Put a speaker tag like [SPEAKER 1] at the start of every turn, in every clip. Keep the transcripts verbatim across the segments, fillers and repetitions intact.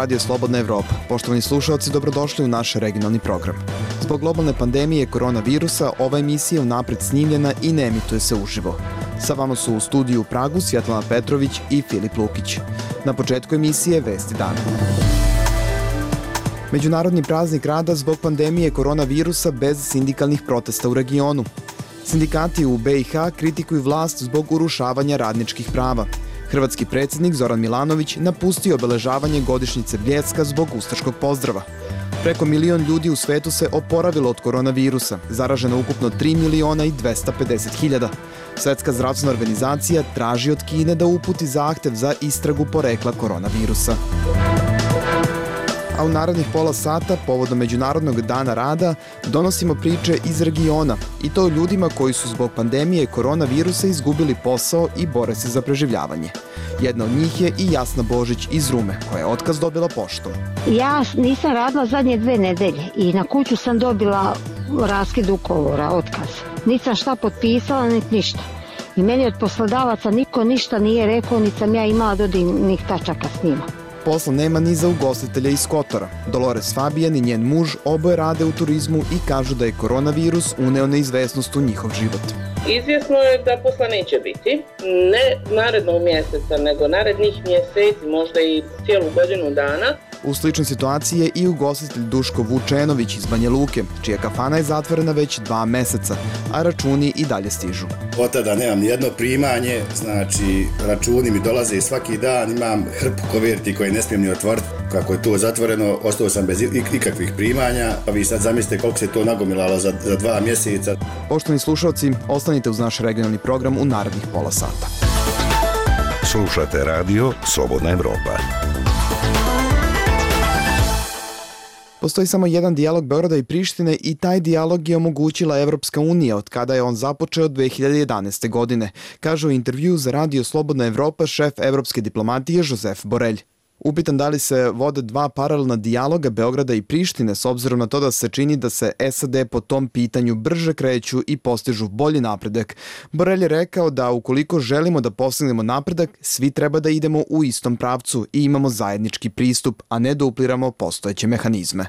[SPEAKER 1] Radio Slobodna Evropa. Poštovani slušalci, dobrodošli u naš regionalni program. Zbog globalne pandemije koronavirusa, ova emisija je unapred snimljena i ne emituje se uživo. Sa vama su u studiju u Pragu Svjetlana Petrović i Filip Lukić. Na početku emisije Vesti dana. Međunarodni praznik rada zbog pandemije koronavirusa bez sindikalnih protesta u regionu. Sindikati u be i ha kritikuju vlast zbog urušavanja radničkih prava. Hrvatski predsjednik Zoran Milanović napustio obeležavanje godišnjice Bljeska zbog ustaškog pozdrava. Preko milion ljudi u svetu se oporavilo od koronavirusa, zaraženo ukupno tri miliona i dvesta pedeset hiljada. Svetska zdravstvena organizacija traži od Kine da uputi zahtev za istragu porekla koronavirusa. A u narednih pola sata, povodom Međunarodnog dana rada, donosimo priče iz regiona, i to o ljudima koji su zbog pandemije koronavirusa izgubili posao i bore se za preživljavanje. Jedna od njih je i Jasna Božić iz Rume, koja je otkaz dobila poštom.
[SPEAKER 2] Ja nisam radila zadnje dve nedelje i na kuću sam dobila raskid ugovora, otkaz. Nisam šta potpisala, niti ništa. I meni od poslodavaca niko ništa nije rekao, niti sam ja imala dodirnih tačaka s njima.
[SPEAKER 1] Posla nema ni za ugostitelja iz Kotora. Dolores Fabijan i njen muž oboje rade u turizmu i kažu da je koronavirus uneo neizvesnost u njihov život.
[SPEAKER 3] Izvjesno je da posla neće biti, ne narednog mjeseca, nego narednih mjeseci, možda i cijelu godinu dana.
[SPEAKER 1] U sličnoj situaciji je i ugostitelj Duško Vučenović iz Banja Luke, čija kafana je zatvorena već dva meseca, a računi i dalje stižu.
[SPEAKER 4] Od tada nemam nijedno primanje, znači računi mi dolaze svaki dan, imam hrpu koverti koje ne smijem ni otvoriti. Kako je to zatvoreno, ostao sam bez ikakvih primanja, pa vi sad zamislite koliko se to nagomilalo za, za dva mjeseca.
[SPEAKER 1] Poštovani slušalci, ostanite uz naš regionalni program u narednih pola sata.
[SPEAKER 5] Slušate radio Slobodna Evropa.
[SPEAKER 1] Postoji samo jedan dijalog Beograda i Prištine i taj dijalog je omogućila Evropska unija od kada je on započeo dve hiljade jedanaeste. godine, kaže u intervju za Radio Slobodna Evropa šef evropske diplomatije Josef Borelj. Upitan da li se vode dva paralelna dijaloga Beograda i Prištine s obzirom na to da se čini da se es a de po tom pitanju brže kreću i postižu bolji napredak, Borelj je rekao da ukoliko želimo da postignemo napredak, svi treba da idemo u istom pravcu i imamo zajednički pristup, a ne dupliramo postojeće mehanizme.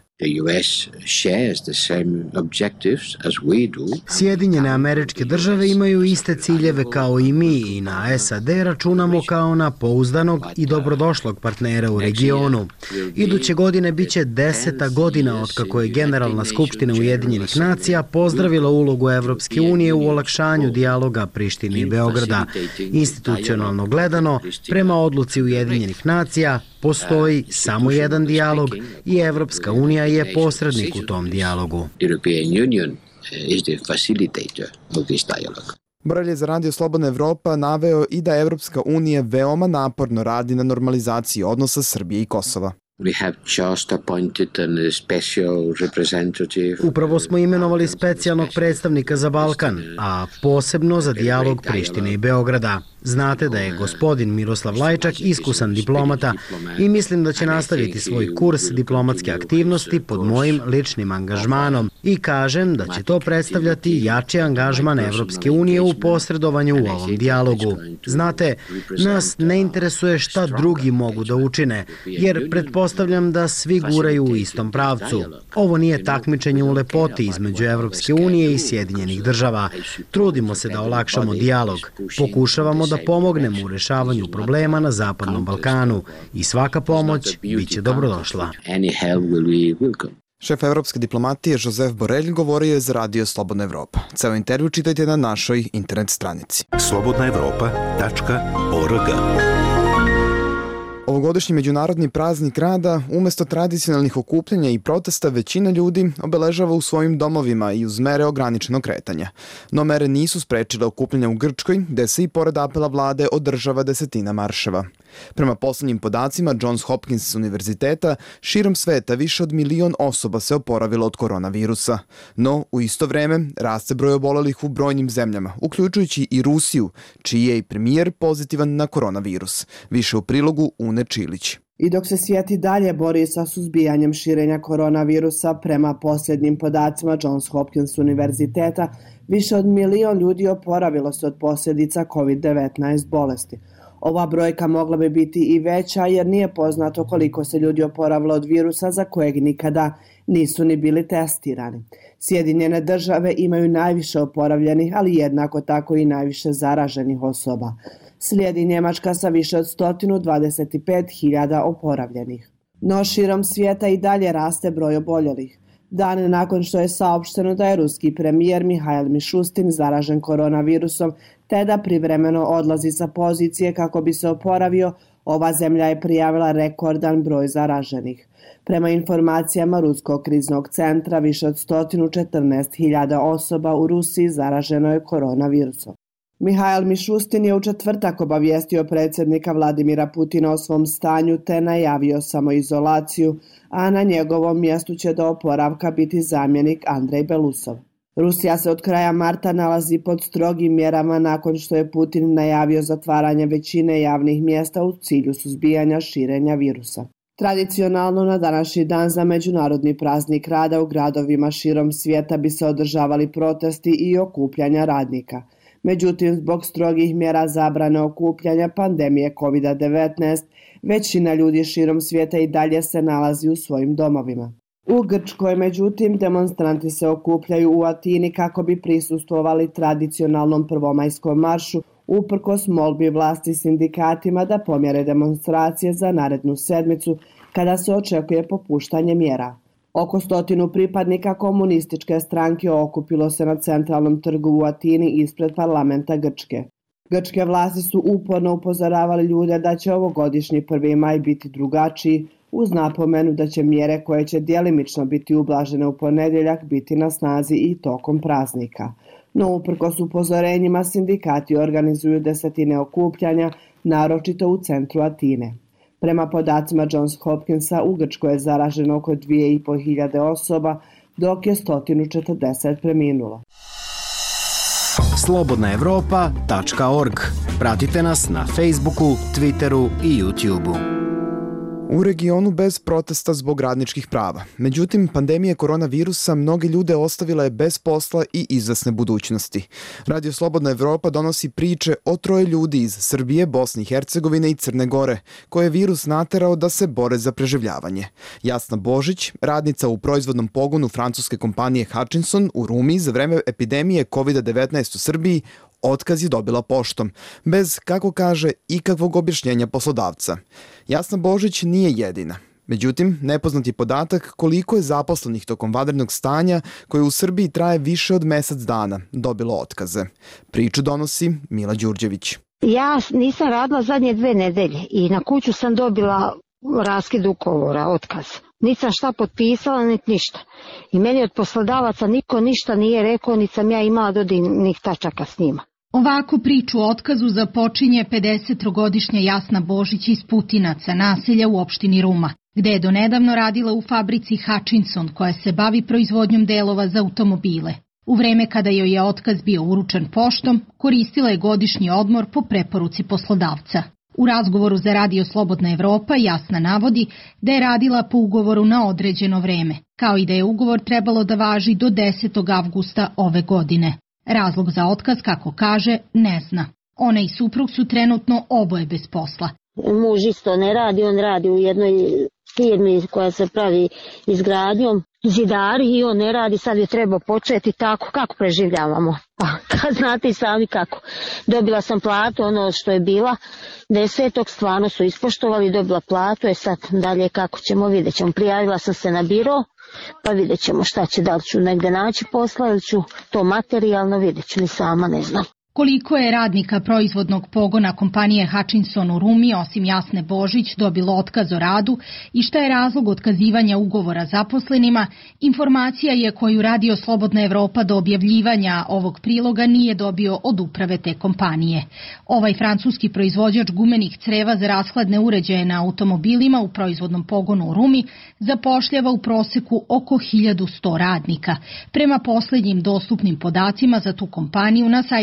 [SPEAKER 6] Sjedinjene Američke Države imaju iste ciljeve kao i mi i na es a de računamo kao na pouzdanog i dobrodošlog partnera u regionu. Iduće godine biće deseta godina od kako je Generalna skupština Ujedinjenih nacija pozdravila ulogu Evropske unije u olakšanju dijaloga Prištine i Beograda. Institucionalno gledano, prema odluci Ujedinjenih nacija, postoji samo jedan dijalog i Evropska unija je posrednik u tom dijalogu.
[SPEAKER 1] Borelj je za Radio Slobodna Evropa naveo i da Evropska unija veoma naporno radi na normalizaciji odnosa Srbije i Kosova.
[SPEAKER 6] Upravo smo imenovali specijalnog predstavnika za Balkan, a posebno za dijalog Prištine i Beograda. Znate da je gospodin Miroslav Lajčak iskusan diplomata i mislim da će nastaviti svoj kurs diplomatske aktivnosti pod mojim ličnim angažmanom i kažem da će to predstavljati jači angažman Evropske unije u posredovanju u ovom dijalogu. Znate, nas ne interesuje šta drugi mogu da učine, jer pretpostavljam da svi guraju u istom pravcu. Ovo nije takmičenje u lepoti između Evropske unije i Sjedinjenih država. Trudimo se da olakšamo dijalog, pokušavamo da pomognemo u rešavanju problema na Zapadnom Balkanu i svaka pomoć biće dobrodošla.
[SPEAKER 1] Šef evropske diplomatije Josef Borelj govorio je za Radio Slobodna Evropa. Ceo intervju čitajte na našoj internet stranici.
[SPEAKER 5] slobodna evropa tačka org.
[SPEAKER 1] Ovogodišnji međunarodni praznik rada, umesto tradicionalnih okupljanja i protesta, većina ljudi obeležava u svojim domovima i uz mere ograničenog kretanja. No mere nisu sprečile okupljanja u Grčkoj, gde se i pored apela vlade održava desetina marševa. Prema poslednjim podacima Johns Hopkins univerziteta, širom sveta više od milion osoba se oporavilo od koronavirusa. No, u isto vreme, raste broj obolelih u brojnim zemljama, uključujući i Rusiju, čiji je i premijer pozitivan na koronavirus. Više u prilogu Une Čilić.
[SPEAKER 7] I dok se svijet i dalje bori sa suzbijanjem širenja koronavirusa, prema posljednjim podacima Johns Hopkins univerziteta, više od milion ljudi oporavilo se od posljedica kovid devetnaest bolesti. Ova brojka mogla bi biti i veća jer nije poznato koliko se ljudi oporavilo od virusa za kojeg nikada nisu ni bili testirani. Sjedinjene države imaju najviše oporavljenih, ali jednako tako i najviše zaraženih osoba. Slijedi Njemačka sa više od sto dvadeset pet hiljada oporavljenih. No širom svijeta i dalje raste broj oboljelih. Dan nakon što je saopšteno da je ruski premijer Mihail Mišustin zaražen koronavirusom te da privremeno odlazi sa pozicije kako bi se oporavio, ova zemlja je prijavila rekordan broj zaraženih. Prema informacijama Ruskog kriznog centra, više od sto četrnaest hiljada osoba u Rusiji zaraženo je koronavirusom. Mihail Mišustin je u četvrtak obavijestio predsjednika Vladimira Putina o svom stanju te najavio samoizolaciju, a na njegovom mjestu će do oporavka biti zamjenik Andrej Belusov. Rusija se od kraja marta nalazi pod strogim mjerama nakon što je Putin najavio zatvaranje većine javnih mjesta u cilju suzbijanja širenja virusa. Tradicionalno na današnji dan za međunarodni praznik rada u gradovima širom svijeta bi se održavali protesti i okupljanja radnika. Međutim, zbog strogih mjera zabrane okupljanja pandemije kovid devetnaest, većina ljudi širom svijeta i dalje se nalazi u svojim domovima. U Grčkoj, međutim, demonstranti se okupljaju u Atini kako bi prisustvovali tradicionalnom prvomajskom maršu, uprkos molbi vlasti sindikatima da pomjere demonstracije za narednu sedmicu, kada se očekuje popuštanje mjera. Oko stotinu pripadnika komunističke stranke okupilo se na centralnom trgu u Atini ispred parlamenta Grčke. Grčke vlasti su uporno upozoravali ljude da će ovogodišnji prvi maj biti drugačiji, uz napomenu da će mjere koje će djelimično biti ublažene u ponedjeljak biti na snazi i tokom praznika. No uprkos upozorenjima sindikati organizuju desetine okupljanja, naročito u centru Atine. Prema podacima Johns Hopkinsa, u Grčkoj je zaraženo oko dvije i pol hiljade osoba, dok je sto četrdeset preminulo.
[SPEAKER 6] slobodna evropa tačka org. Pratite nas na Facebooku, Twitteru i YouTubeu.
[SPEAKER 1] U regionu bez protesta zbog radničkih prava. Međutim, pandemija koronavirusa mnoge ljude ostavila je bez posla i izvesne budućnosti. Radio Slobodna Evropa donosi priče o troje ljudi iz Srbije, Bosne i Hercegovine i Crne Gore, koje je virus naterao da se bore za preživljavanje. Jasna Božić, radnica u proizvodnom pogonu francuske kompanije Hutchinson u Rumi za vreme epidemije kovid devetnaest u Srbiji, otkaz je dobila poštom, bez, kako kaže, ikakvog objašnjenja poslodavca. Jasna Božić nije jedina. Međutim, nepoznat je podatak koliko je zaposlenih tokom vanrednog stanja, koje u Srbiji traje više od mesec dana, dobilo otkaze. Priču donosi Mila Đurđević.
[SPEAKER 2] Ja nisam radila zadnje dve nedelje i na kuću sam dobila raskid ugovora, otkaz. Nisam šta potpisala, niti ništa. I meni od poslodavaca niko ništa nije rekao, niti sam ja imala dodirnih tačaka s njima.
[SPEAKER 8] Ovako priču o otkazu započinje pedesetogodišnja Jasna Božić iz Putinaca, naselja u opštini Ruma, gde je donedavno radila u fabrici Hutchinson, koja se bavi proizvodnjom delova za automobile. U vreme kada joj je otkaz bio uručen poštom, koristila je godišnji odmor po preporuci poslodavca. U razgovoru za Radio Slobodna Evropa Jasna navodi da je radila po ugovoru na određeno vreme, kao i da je ugovor trebalo da važi do desetog avgusta ove godine. Razlog za otkaz, kako kaže, ne zna. Ona i suprug su trenutno oboje bez posla.
[SPEAKER 2] Muž isto ne radi, on radi u jednoj firmi koja se pravi izgradnjom, zidari, i on ne radi, sad je treba početi tako, kako preživljavamo? Pa, kad znate i sami kako. Dobila sam platu, ono što je bila, desetog, stvarno su ispoštovali, dobila platu, je sad dalje kako ćemo, vidjet ćemo. Prijavila sam se na biro, pa vidjet ćemo šta će, da li ću negde naći posla ili ću to materijalno, vidjet ću, ni sama ne znam.
[SPEAKER 8] Koliko je radnika proizvodnog pogona kompanije Hutchinson u Rumi, osim Jasne Božić, dobilo otkaz o radu i šta je razlog otkazivanja ugovora zaposlenima, informacija je koju Radio Slobodna Evropa do objavljivanja ovog priloga nije dobio od uprave te kompanije. Ovaj francuski proizvođač gumenih creva za rashladne uređaje na automobilima u proizvodnom pogonu u Rumi zapošljava u proseku oko hiljadu sto radnika. Prema poslednjim dostupnim podacima za tu kompaniju na sajtu agencije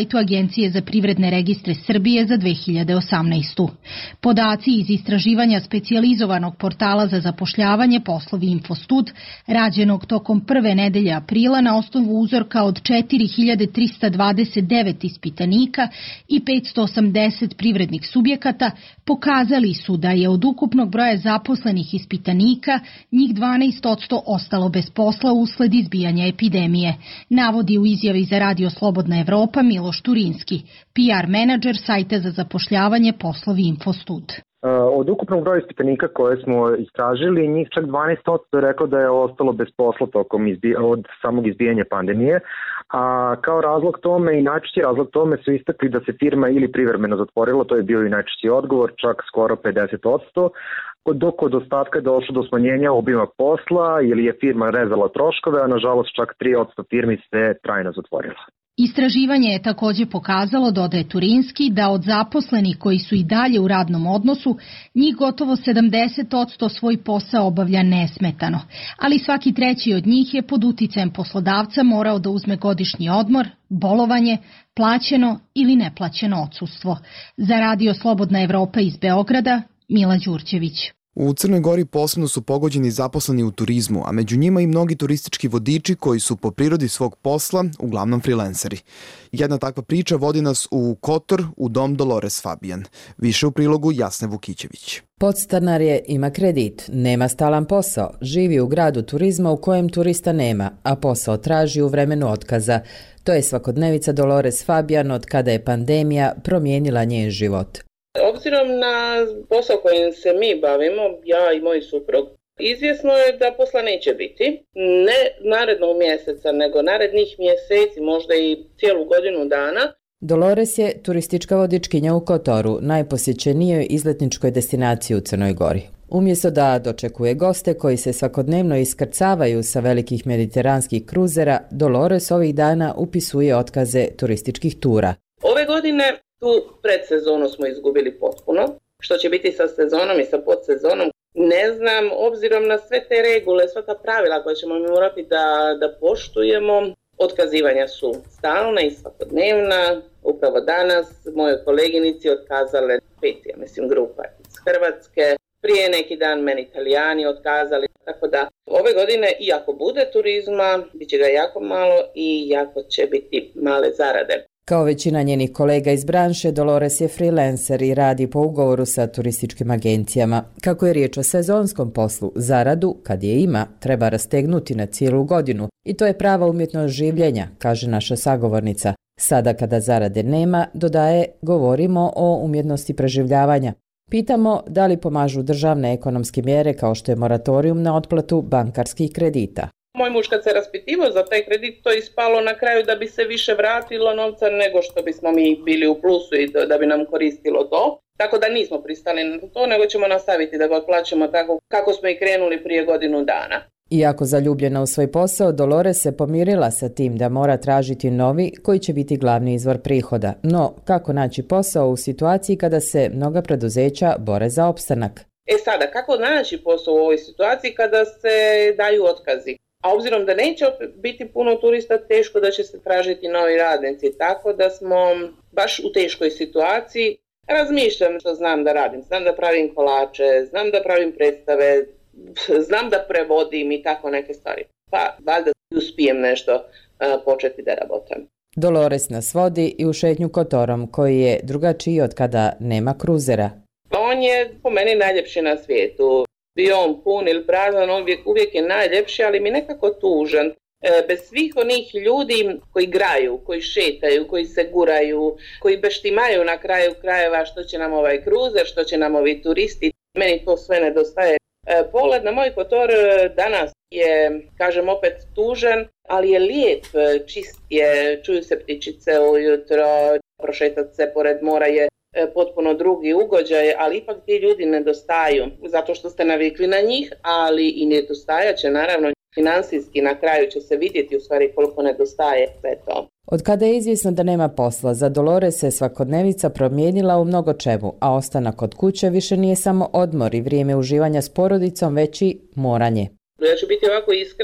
[SPEAKER 8] Agencije za privredne registre Srbije za dve hiljade osamnaestu. Podaci iz istraživanja specijalizovanog portala za zapošljavanje Poslovi Infostud, rađenog tokom prve nedelje aprila na osnovu uzorka od četiri hiljade trista dvadeset devet ispitanika i petsto osamdeset privrednih subjekata, pokazali su da je od ukupnog broja zaposlenih ispitanika njih dvanaest posto ostalo bez posla usled izbijanja epidemije, navodi u izjavi za Radio Slobodna Evropa Miloš Turinski, P R menadžer sajta za zapošljavanje Poslovi Infostud.
[SPEAKER 9] Od ukupnog broja ispitanika koje smo istražili, njih čak dvanaest posto je rekao da je ostalo bez posla tokom izbi, od samog izbijanja pandemije, a kao razlog tome i najčešći razlog tome su istakli da se firma ili privremeno zatvorila, to je bio i najčešći odgovor, čak skoro pedeset posto, dok od ostatka je došlo do smanjenja obima posla ili je firma rezala troškove, a nažalost čak tri posto firmi se trajno zatvorila.
[SPEAKER 8] Istraživanje je također pokazalo, dodaje Turinski, da od zaposlenih koji su i dalje u radnom odnosu, njih gotovo sedamdeset posto svoj posao obavlja nesmetano, ali svaki treći od njih je pod uticajem poslodavca morao da uzme godišnji odmor, bolovanje, plaćeno ili neplaćeno odsustvo. Za Radio Slobodna Evropa iz Beograda, Mila Đurđević.
[SPEAKER 1] U Crnoj Gori posebno su pogođeni zaposleni u turizmu, a među njima i mnogi turistički vodiči koji su po prirodi svog posla uglavnom freelanceri. Jedna takva priča vodi nas u Kotor, u dom Dolores Fabijan. Više u prilogu Jasne Vukićević.
[SPEAKER 10] Podstanar je, ima kredit, nema stalan posao, živi u gradu turizma u kojem turista nema, a posao traži u vremenu otkaza. To je svakodnevica Dolores Fabijan od kada je pandemija promijenila njen život.
[SPEAKER 3] Obzirom na posao kojim se mi bavimo, ja i moj suprug, izvjesno je da posla neće biti. Ne narednog mjeseca, nego narednih mjeseci, možda i cijelu godinu dana.
[SPEAKER 10] Dolores je turistička vodičkinja u Kotoru, najposjećenijoj izletničkoj destinaciji u Crnoj Gori. Umjesto da dočekuje goste koji se svakodnevno iskrcavaju sa velikih mediteranskih kruzera, Dolores ovih dana upisuje otkaze turističkih tura.
[SPEAKER 3] Ove godine tu predsezonu smo izgubili potpuno. Što će biti sa sezonom i sa podsezonom, ne znam, obzirom na sve te regule, sva ta pravila koje ćemo mi morati da, da poštujemo. Otkazivanja su stalna i svakodnevna. Upravo danas moje koleginici otkazale pet, ja mislim, grupa iz Hrvatske. Prije neki dan meni Italijani otkazali. Tako da ove godine, iako bude turizma, bit će ga jako malo i jako će biti male zarade.
[SPEAKER 10] Kao većina njenih kolega iz branše, Dolores je freelancer i radi po ugovoru sa turističkim agencijama. Kako je riječ o sezonskom poslu, zaradu, kad je ima, treba rastegnuti na cijelu godinu i to je prava umjetnost življenja, kaže naša sagovornica. Sada kada zarade nema, dodaje, govorimo o umjetnosti preživljavanja. Pitamo da li pomažu državne ekonomske mjere kao što je moratorijum na otplatu bankarskih kredita.
[SPEAKER 3] Moj muž kad se raspitivao za taj kredit, to je ispalo na kraju da bi se više vratilo novca nego što bismo mi bili u plusu i da bi nam koristilo to. Tako da nismo pristali na to, nego ćemo nastaviti da ga otplaćamo tako kako smo i krenuli prije godinu dana.
[SPEAKER 10] Iako zaljubljena u svoj posao, Dolores se pomirila sa tim da mora tražiti novi koji će biti glavni izvor prihoda. No, kako naći posao u situaciji kada se mnoga preduzeća bore za opstanak?
[SPEAKER 3] E sada, kako naći posao u ovoj situaciji kada se daju otkazi? A obzirom da neće biti puno turista, teško da će se tražiti novi radnici, tako da smo baš u teškoj situaciji. Razmišljam što znam da radim, znam da pravim kolače, znam da pravim predstave, znam da prevodim i tako neke stvari. Pa valjda uspijem nešto uh, početi da rabotam.
[SPEAKER 10] Dolores nas vodi i u šetnju Kotorom, koji je drugačiji od kada nema kruzera.
[SPEAKER 3] On je po meni najljepši na svijetu. Bio on pun ili prazan, on uvijek, uvijek je najljepši, ali mi nekako tužan. E, bez svih onih ljudi koji graju, koji šetaju, koji se guraju, koji beštimaju na kraju krajeva što će nam ovaj kruzer, što će nam ovi turisti, meni to sve nedostaje. E, pogled na moj Kotor danas je, kažem opet, tužan, ali je lijep, čist je, čuju se ptičice ujutro, prošetati se pored mora je potpuno drugi ugođaj, ali ipak ti ljudi nedostaju, zato što ste navikli na njih, ali i nedostajat će, naravno, finansijski na kraju će se vidjeti u stvari koliko nedostaje sve to.
[SPEAKER 10] Od kada je izvjesno da nema posla, za Dolores se svakodnevica promijenila u mnogo čemu, a ostanak kod kuće više nije samo odmor i vrijeme uživanja s porodicom, već i moranje.
[SPEAKER 3] Ja ću biti ovako iskrena,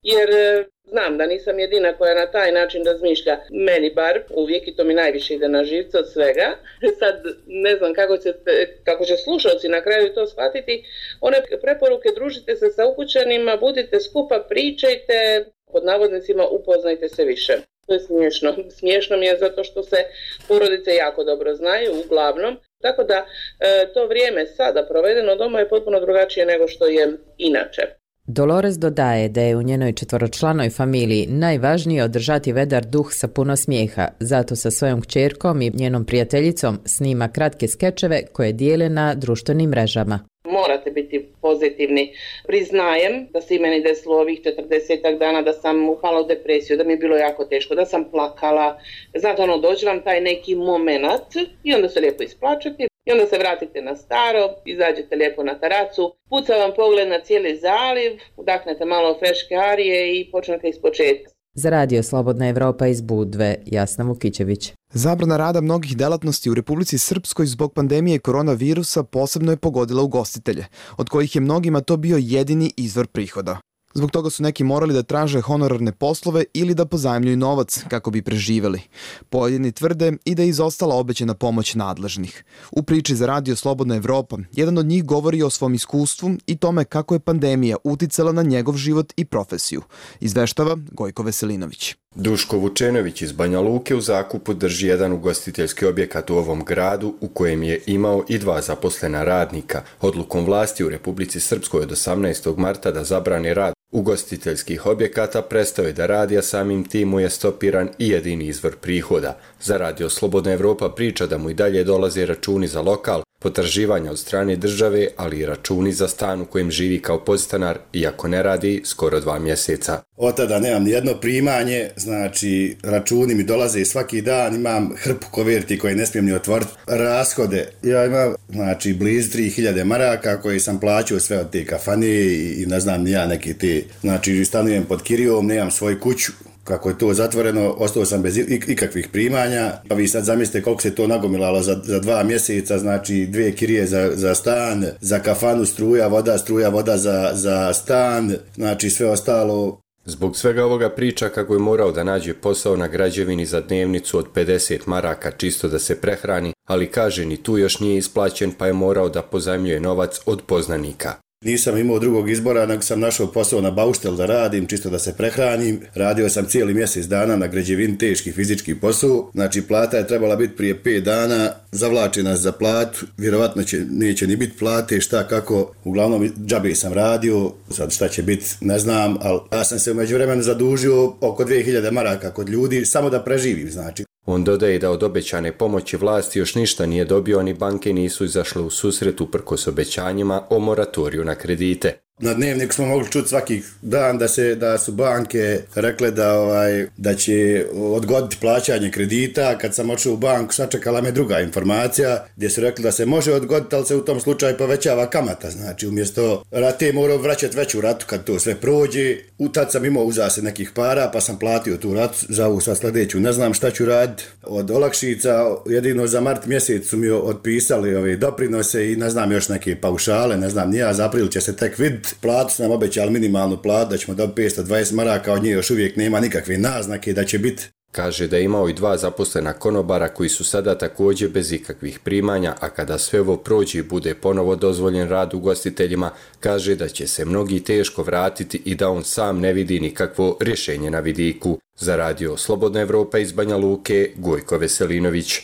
[SPEAKER 3] jer znam da nisam jedina koja na taj način razmišlja, meni bar uvijek, i to mi najviše ide na živce od svega. Sad ne znam kako će, kako će slušalci na kraju to shvatiti. One preporuke: družite se sa ukućanima, budite skupa, pričajte, pod navodnicima upoznajte se više. To je smiješno. Smiješno mi je zato što se porodice jako dobro znaju, uglavnom. Tako da e, to vrijeme sada provedeno doma je potpuno drugačije nego što je inače.
[SPEAKER 10] Dolores dodaje da je u njenoj četvoročlanoj familiji najvažnije održati vedar duh sa puno smijeha, zato sa svojom kćerkom i njenom prijateljicom snima kratke skečeve koje dijele na društvenim mrežama.
[SPEAKER 3] Morate biti pozitivni. Priznajem da se i meni desilo ovih četrdesetak dana da sam upala u depresiju, da mi je bilo jako teško, da sam plakala. Znate, ono, dođe vam taj neki moment i onda se lijepo isplačete. I onda se vratite na staro, izađete lijepo na terasu, puca vam pogled na cijeli zaliv, udahnete malo freške arije i počnete ispočetka.
[SPEAKER 10] Za Radio Slobodna Evropa iz Budve, Jasna Vukićević.
[SPEAKER 1] Zabrana rada mnogih delatnosti u Republici Srpskoj zbog pandemije koronavirusa posebno je pogodila ugostitelje, od kojih je mnogima to bio jedini izvor prihoda. Zbog toga su neki morali da traže honorarne poslove ili da pozajmljuju novac kako bi preživeli. Pojedini tvrde i da je izostala obećana pomoć nadležnih. U priči za Radio Slobodna Evropa, jedan od njih govori o svom iskustvu i tome kako je pandemija uticala na njegov život i profesiju. Izveštava Gojko Veselinović.
[SPEAKER 11] Duško Vučenović iz Banja Luke u zakupu drži jedan ugostiteljski objekat u ovom gradu u kojem je imao i dva zaposlena radnika. Odlukom vlasti u Republici Srpskoj od osamnaestog marta da zabrani rad ugostiteljskih objekata prestao je da radi, a samim tim mu je stopiran i jedini izvor prihoda. Za Radio Slobodna Evropa priča da mu i dalje dolaze računi za lokal, potraživanja od strane države, ali i računi za stan u kojem živi kao podstanar, iako ne radi skoro dva mjeseca.
[SPEAKER 4] Od tada nemam nijedno primanje, znači računi mi dolaze svaki dan, imam hrpu koverti koje ne smijem ni otvoriti. Rashode, ja imam znači blizu tri hiljade maraka koje sam plaćao sve od te kafanije i, i ne znam ni ja neke te, znači stanujem pod kirijom, nemam svoju kuću. Kako je to zatvoreno, ostao sam bez ikakvih primanja, pa vi sad zamislite koliko se to nagomilalo za, za dva mjeseca, znači dvije kirije za, za stan, za kafanu struja, voda, struja, voda za, za stan, znači sve ostalo.
[SPEAKER 11] Zbog svega ovoga priča kako je morao da nađe posao na građevini za dnevnicu od pedeset maraka čisto da se prehrani, ali kaže ni tu još nije isplaćen pa je morao da pozajmljuje novac od poznanika.
[SPEAKER 4] Nisam imao drugog izbora, nego sam našao posao na bauštel da radim, čisto da se prehranim. Radio sam cijeli mjesec dana na građevini, teški fizički posao. Znači, plata je trebala biti prije pet dana, zavlači nas za platu, vjerovatno će, neće ni biti plate, šta, kako. Uglavnom, džabe sam radio, sad šta će biti, ne znam, ali ja sam se u međuvremenu zadužio oko dvije hiljade maraka kod ljudi, samo da preživim, znači.
[SPEAKER 11] On dodaje da od obećane pomoći vlasti još ništa nije dobio, ni banke nisu izašle u susret uprkos obećanjima o moratoriju na kredite.
[SPEAKER 4] Na Dnevniku smo mogli čuti svaki dan da se da su banke rekle da ovaj da će odgoditi plaćanje kredita. Kad sam otišao u banku, sačekala me druga informacija gdje su rekli da se može odgoditi, ali se u tom slučaju povećava kamata. Znači umjesto rate morao vraćati veću ratu kad to sve prođe. U tad sam imao uza se nekih para pa sam platio tu ratu za ovu sad sljedeću. Ne znam šta ću raditi. Od olakšica jedino za mart mjesec su mi otpisali ove doprinose i ne znam još neke paušale, ne znam ni ja, za april će se tek vidjeti. Platu su nam obećali minimalnu platu, da ćemo dobiti petsto dvadeset maraka, od nje još uvijek nema nikakve naznake da će biti.
[SPEAKER 11] Kaže da je imao i dva zaposlena konobara koji su sada također bez ikakvih primanja, a kada sve ovo prođe i bude ponovo dozvoljen rad ugostiteljima, kaže da će se mnogi teško vratiti i da on sam ne vidi nikakvo rješenje na vidiku. Za Radio Slobodna Evropa iz Banja Luke, Gojko Veselinović.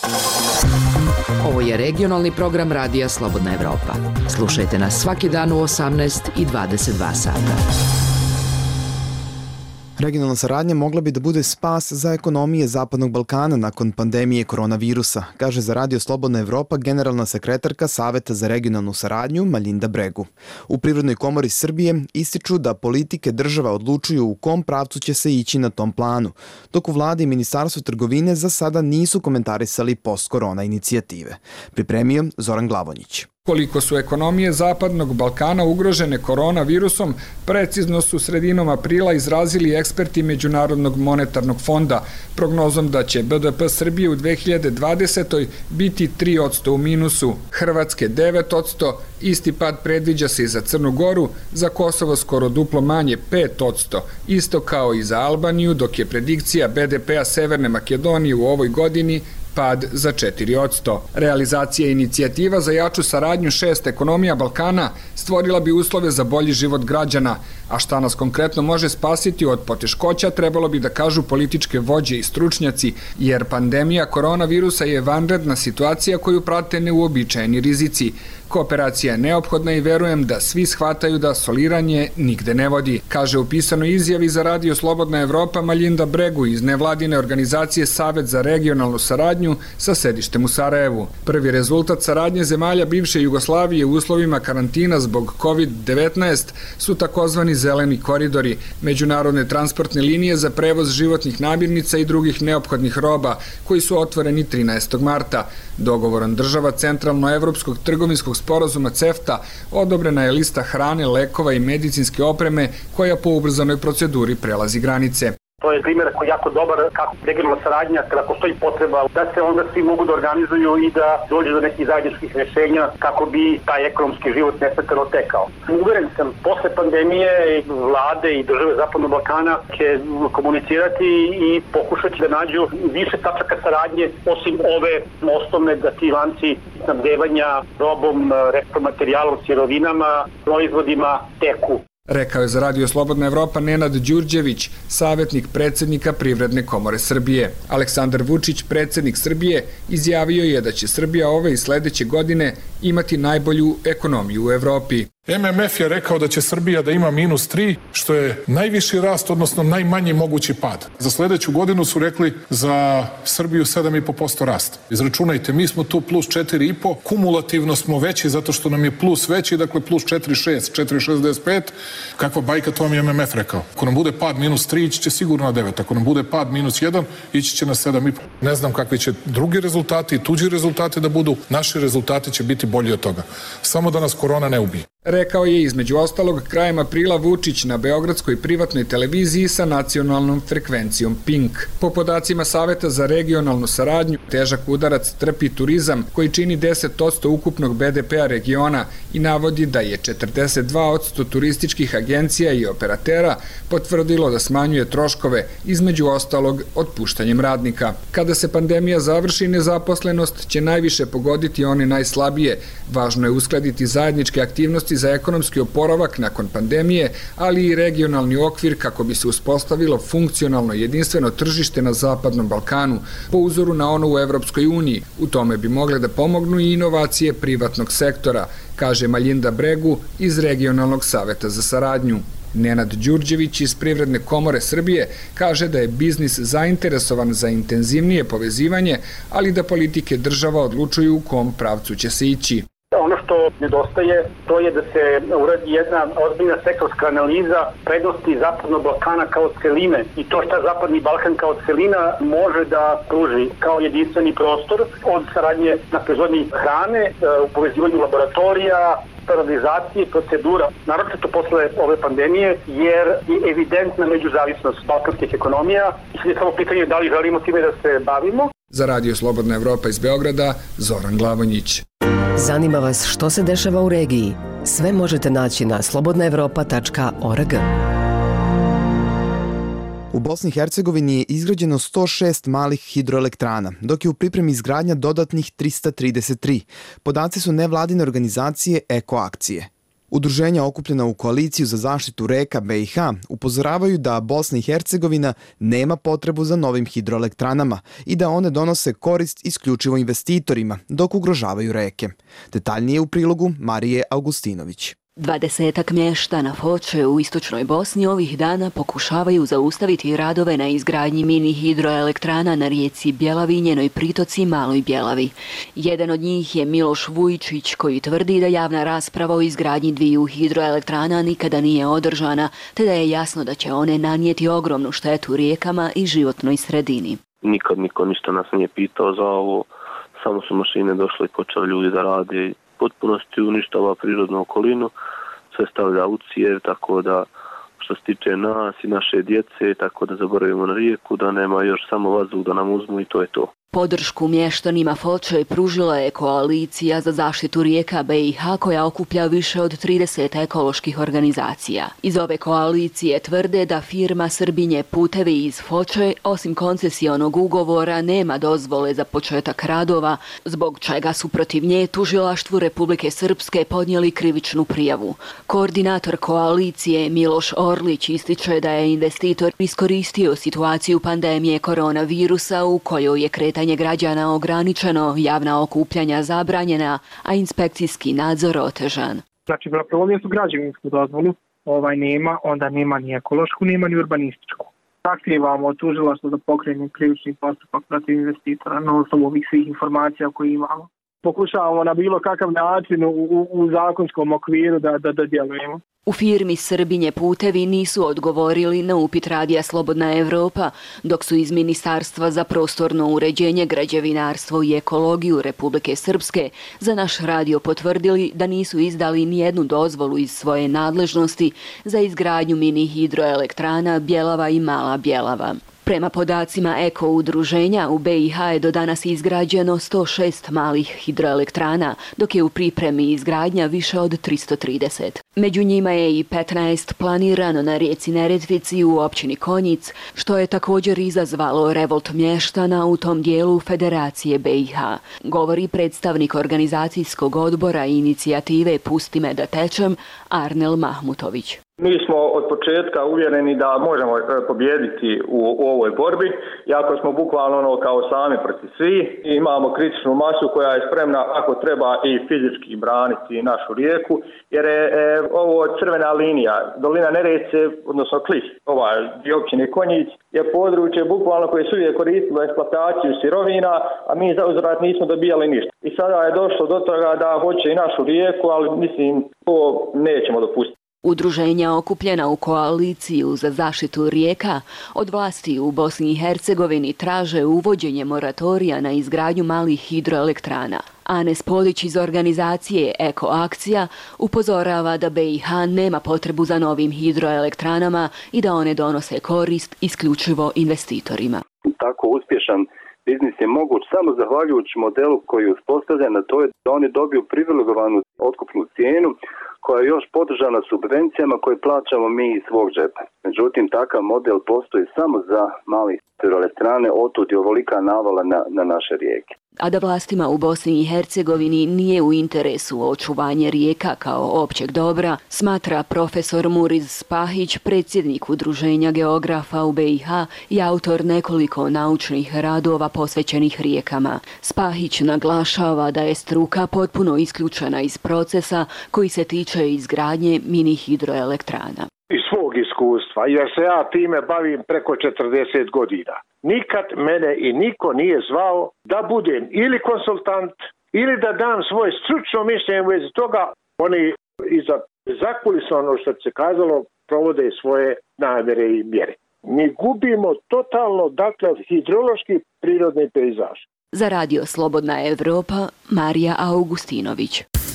[SPEAKER 12] Ovo je regionalni program Radija Slobodna Evropa. Slušajte nas svaki dan u osamnaest i dvadeset dva sata.
[SPEAKER 1] Regionalna saradnja mogla bi da bude spas za ekonomije Zapadnog Balkana nakon pandemije koronavirusa, kaže za Radio Slobodna Evropa generalna sekretarka Saveta za regionalnu saradnju Maljinda Bregu. U Privrednoj komori Srbije ističu da politike država odlučuju u kom pravcu će se ići na tom planu, dok u vladi i Ministarstvu trgovine za sada nisu komentarisali post-korona inicijative. Pripremio Zoran Glavonjić.
[SPEAKER 13] Koliko su ekonomije Zapadnog Balkana ugrožene koronavirusom, precizno su sredinom aprila izrazili eksperti Međunarodnog monetarnog fonda, prognozom da će B D P Srbije u dve hiljade dvadesetoj biti tri posto u minusu, Hrvatske devet posto, isti pad predviđa se i za Crnu Goru, za Kosovo skoro duplo manje pet posto, isto kao i za Albaniju, dok je predikcija B D P-a Severne Makedonije u ovoj godini pad za četiri posto. Realizacija inicijativa za jaču saradnju šest ekonomija Balkana stvorila bi uslove za bolji život građana, a šta nas konkretno može spasiti od poteškoća trebalo bi da kažu političke vođe i stručnjaci, jer pandemija koronavirusa je vanredna situacija koju prate neuobičajeni rizici. Kooperacija je neophodna i verujem da svi shvataju da soliranje nigde ne vodi, kaže u pisanoj izjavi za Radio Slobodna Evropa Malinda Bregu iz nevladine organizacije Savet za regionalnu saradnju sa sedištem u Sarajevu. Prvi rezultat saradnje zemalja bivše Jugoslavije u uslovima karantina zbog kovid devetnaest su takozvani zeleni koridori, međunarodne transportne linije za prevoz životnih namirnica i drugih neophodnih roba, koji su otvoreni trinaestog marta. Dogovorom država Centralnoevropskog trgovinskog sporazuma CEFTA odobrena je lista hrane, lekova i medicinske opreme koja po ubrzanoj proceduri prelazi granice.
[SPEAKER 14] To je primjer koji je jako dobar kako regionalna saradnja, kada postoji potreba da se onda svi mogu da organizuju i da dođe do nekih zajedničkih rješenja kako bi taj ekonomski život nesmetano tekao. Uveren sam, posle pandemije vlade i države Zapadnog Balkana će komunicirati i pokušati da nađu više tačaka saradnje osim ove osnovne da ti lanci snabdevanja robom, repromaterijalom, sirovinama, proizvodima teku.
[SPEAKER 13] Rekao je za Radio Slobodna Evropa Nenad Đurđević, savjetnik predsjednika Privredne komore Srbije. Aleksandar Vučić, predsjednik Srbije, izjavio je da će Srbija ove i sledeće godine imati najbolju ekonomiju u Evropi.
[SPEAKER 15] M M F je rekao da će Srbija da ima minus tri, što je najviši rast, odnosno najmanji mogući pad. Za sledeću godinu su rekli za Srbiju sedam i po posto rasta. Izračunajte, mi smo tu plus četiri i po, kumulativno smo veći zato što nam je plus veći, dakle plus četiri šest, četiri šezdeset pet. Kakva bajka, to vam je M M F rekao. Ako nam bude pad minus tri, ići će sigurno na devet. Ako nam bude pad minus jedan, ići će na sedam i po. Ne znam kakvi će drugi rezultati i tuđi rezultati da budu, naši rezultati će biti bolji od toga. Samo da nas korona ne ubije.
[SPEAKER 13] Rekao je između ostalog krajem aprila Vučić na beogradskoj privatnoj televiziji sa nacionalnom frekvencijom Pink. Po podacima Saveta za regionalnu saradnju, težak udarac trpi turizam koji čini deset posto ukupnog B D P-a regiona i navodi da je četrdeset dva posto turističkih agencija i operatera potvrdilo da smanjuje troškove, između ostalog otpuštanjem radnika. Kada se pandemija završi, nezaposlenost će najviše pogoditi one najslabije. Važno je uskladiti zajedničke aktivnosti za ekonomski oporavak nakon pandemije, ali i regionalni okvir kako bi se uspostavilo funkcionalno jedinstveno tržište na Zapadnom Balkanu, po uzoru na ono u Evropskoj uniji. U tome bi mogle da pomognu i inovacije privatnog sektora, kaže Malinda Bregu iz Regionalnog saveta za saradnju. Nenad Đurđević iz Privredne komore Srbije kaže da je biznis zainteresovan za intenzivnije povezivanje, ali da politike država odlučuju u kom pravcu će se ići.
[SPEAKER 14] Ono što nedostaje, to je da se uradi jedna ozbiljna sektorska analiza prednosti Zapadnog Balkana kao celine i to šta Zapadni Balkan kao celina može da pruži kao jedinstveni prostor od saradnje na proizvodnji hrane, u povezivanju laboratorija, standardizacije, procedura, naročito posle ove pandemije, jer je evidentna međuzavisnost balkanskih ekonomija i sad je samo pitanje da li želimo time da se bavimo.
[SPEAKER 13] Za Radio Slobodna Evropa iz Beograda, Zoran Glavonjić.
[SPEAKER 16] Zanima vas što se dešava u regiji? Sve možete naći na slobodna evropa tačka org.
[SPEAKER 1] U Bosni i Hercegovini je izgrađeno sto šest malih hidroelektrana, dok je u pripremi izgradnja dodatnih trista trideset tri. Podaci su nevladine organizacije Ekoakcije. Udruženja okupljena u koaliciju za zaštitu reka B i H upozoravaju da Bosna i Hercegovina nema potrebu za novim hidroelektranama i da one donose korist isključivo investitorima, dok ugrožavaju reke. Detaljnije u prilogu Marije Augustinović.
[SPEAKER 17] Dvadesetak mještana Foče u istočnoj Bosni ovih dana pokušavaju zaustaviti radove na izgradnji mini hidroelektrana na rijeci Bjelavi i njenoj pritoci Maloj Bjelavi. Jedan od njih je Miloš Vujčić koji tvrdi da javna rasprava o izgradnji dviju hidroelektrana nikada nije održana, te da je jasno da će one nanijeti ogromnu štetu rijekama i životnoj sredini.
[SPEAKER 18] Nikad niko ništa nas nije pitao za ovo, samo su mašine došle i počeli ljudi da rade. potpunosti uništava prirodnu okolinu, sve stavlja u cijev, tako da što se tiče nas i naše djece, tako da zaboravimo na rijeku, da nema još samo vazduh da nam uzmu i to je to.
[SPEAKER 17] Podršku mještanima Foče pružila je Koalicija za zaštitu rijeka B i H koja okuplja više od trideset ekoloških organizacija. Iz ove koalicije tvrde da firma Srbinje putevi iz Foče osim koncesionog ugovora nema dozvole za početak radova, zbog čega su protiv nje tužilaštvu Republike Srpske podnijeli krivičnu prijavu. Koordinator koalicije Miloš Orlić ističe da je investitor iskoristio situaciju pandemije koronavirusa u kojoj je kretanje građana ograničeno, javna okupljanja zabranjena, a inspekcijski nadzor otežan.
[SPEAKER 19] Znači, na prvom mjestu građevinsku dozvolu ovaj nema, onda nema ni ekološku, nema ni urbanističku. Zahtijevamo od tužilaštva da pokrenu krivični postupak protiv investitora na osnovu ovih svih informacija koje imamo. Pokušavamo na bilo kakav način u, u, u zakonskom okviru da, da, da djelujemo.
[SPEAKER 17] U firmi Srbinje putevi nisu odgovorili na upit Radija Slobodna Evropa, dok su iz Ministarstva za prostorno uređenje, građevinarstvo i ekologiju Republike Srpske za naš radio potvrdili da nisu izdali nijednu dozvolu iz svoje nadležnosti za izgradnju mini hidroelektrana Bjelava i Mala Bjelava. Prema podacima Eko udruženja, u B i H je do danas izgrađeno sto šest malih hidroelektrana, dok je u pripremi izgradnja više od tristo trideset. Među njima je i petnaest planirano na rijeci Neretvici u općini Konjic, što je također izazvalo revolt mještana u tom dijelu Federacije B i H, govori predstavnik organizacijskog odbora i inicijative Pusti me da tečem, Arnel Mahmutović.
[SPEAKER 20] Mi smo od početka uvjereni da možemo pobijediti u, u ovoj borbi, iako smo bukvalno ono kao sami protiv svih. Imamo kritičnu masu koja je spremna ako treba i fizički braniti našu rijeku, jer je e, ovo crvena linija, dolina Neretve, odnosno Klis, ovaj dio općine Konjic, je područje bukvalno koje su uvijek koristilo eksploataciju sirovina, a mi za uzvrat nismo dobijali ništa. I sada je došlo do toga da hoće i našu rijeku, ali mislim to nećemo dopustiti.
[SPEAKER 17] Udruženja okupljena u koaliciju za zaštitu rijeka od vlasti u Bosni i Hercegovini traže uvođenje moratorija na izgradnju malih hidroelektrana. Anes Polić iz organizacije Eko Akcija upozorava da B i H nema potrebu za novim hidroelektranama i da one donose korist isključivo investitorima.
[SPEAKER 18] Tako uspješan biznis je moguć samo zahvaljujući modelu koji je uspostavljen, a to je da oni dobiju privilegovanu otkupnu cijenu koja je još podržana subvencijama koje plaćamo mi iz svog džepa. Međutim, takav model postoji samo za male hidroelektrane, otud je ovolika navala na, na naše rijeke.
[SPEAKER 17] A da vlastima u Bosni i Hercegovini nije u interesu očuvanje rijeka kao općeg dobra, smatra profesor Muriz Spahić, predsjednik Udruženja geografa u B i H i autor nekoliko naučnih radova posvećenih rijekama. Spahić naglašava da je struka potpuno isključena iz procesa koji se tiče izgradnje mini hidroelektrana.
[SPEAKER 21] Iz svog iskustva, jer se ja time bavim preko četrdeset godina. Nikad mene i niko nije zvao da budem ili konsultant ili da dam svoje stručno mišljenje u vezi toga. Oni iza zakulisno, ono što se kazalo, provode svoje namjere i mjere. Mi gubimo totalno, dakle, hidrološki prirodni pejzaž.
[SPEAKER 17] Za radio Slobodna Evropa, Marija Augustinović.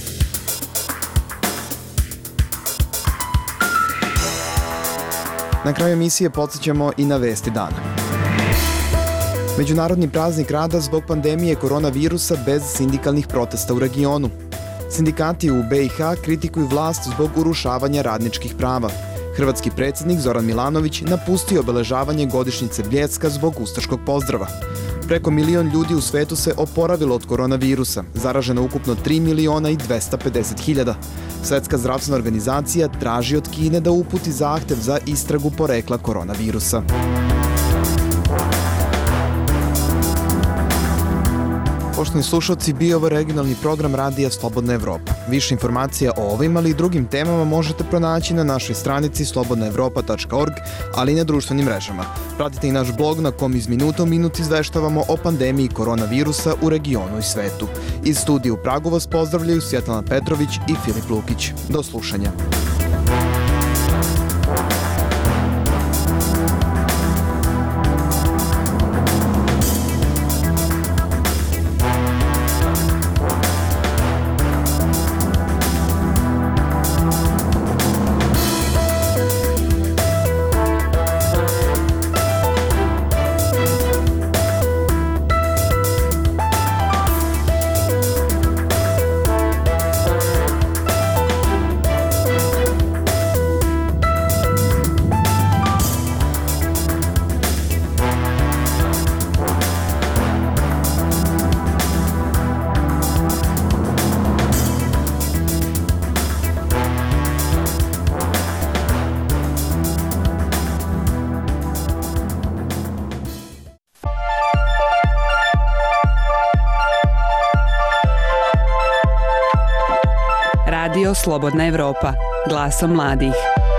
[SPEAKER 1] Na kraju emisije podsjećamo i na vesti dana. Međunarodni praznik rada zbog pandemije koronavirusa bez sindikalnih protesta u regionu. Sindikati u B i H kritikuju vlast zbog urušavanja radničkih prava. Hrvatski predsjednik Zoran Milanović napustio obeležavanje godišnjice Bljeska zbog ustaškog pozdrava. Preko milion ljudi u svetu se oporavilo od koronavirusa, zaraženo ukupno tri miliona i dvesta pedeset hiljada. Svetska zdravstvena organizacija traži od Kine da uputi zahtev za istragu porekla koronavirusa. Poštovani slušalci, bio ovo regionalni program Radija Slobodna Evropa. Više informacija o ovim, ali i drugim temama možete pronaći na našoj stranici slobodna evropa tačka org, ali i na društvenim mrežama. Pratite i naš blog na kom iz minuta u minut izveštavamo o pandemiji koronavirusa u regionu i svetu. Iz studija u Pragu vas pozdravljaju Svjetlana Petrović i Filip Lukić. Do slušanja.
[SPEAKER 5] Radio Slobodna Evropa, glasom mladih.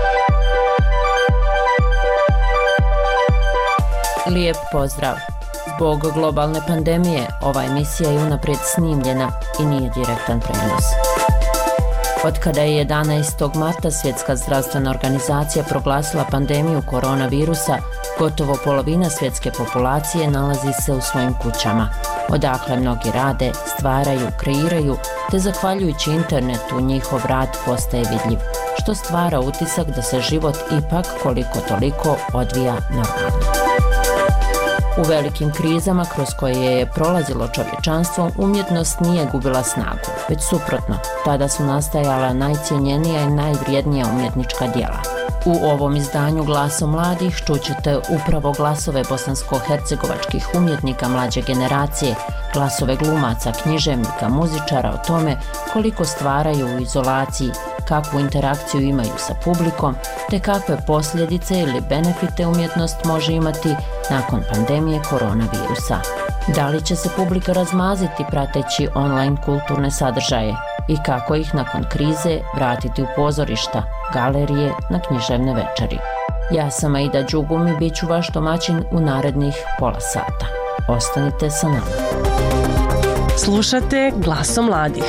[SPEAKER 22] Lijep pozdrav. Zbog globalne pandemije, ova emisija je unaprijed snimljena i nije direktan prenos. Od kada je jedanaestog marta Svjetska zdravstvena organizacija proglasila pandemiju koronavirusa, gotovo polovina svjetske populacije nalazi se u svojim kućama, odakle mnogi rade, stvaraju, kreiraju, te zahvaljujući internetu njihov rad postaje vidljiv, što stvara utisak da se život ipak koliko toliko odvija normalno. U velikim krizama kroz koje je prolazilo čovječanstvo, umjetnost nije gubila snagu, već suprotno, tada su nastajala najcijenjenija i najvrijednija umjetnička djela. U ovom izdanju Glasom mladih čućete upravo glasove bosansko-hercegovačkih umjetnika mlađe generacije, glasove glumaca, književnika, muzičara o tome koliko stvaraju u izolaciji, kakvu interakciju imaju sa publikom, te kakve posljedice ili benefite umjetnost može imati nakon pandemije koronavirusa. Da li će se publika razmaziti prateći online kulturne sadržaje i kako ih nakon krize vratiti u pozorišta, galerije, na književne večeri. Ja sam Aida Đugum i bit ću vaš domaćin u narednih pola sata. Ostanite sa nama.
[SPEAKER 5] Slušate Glasom mladih.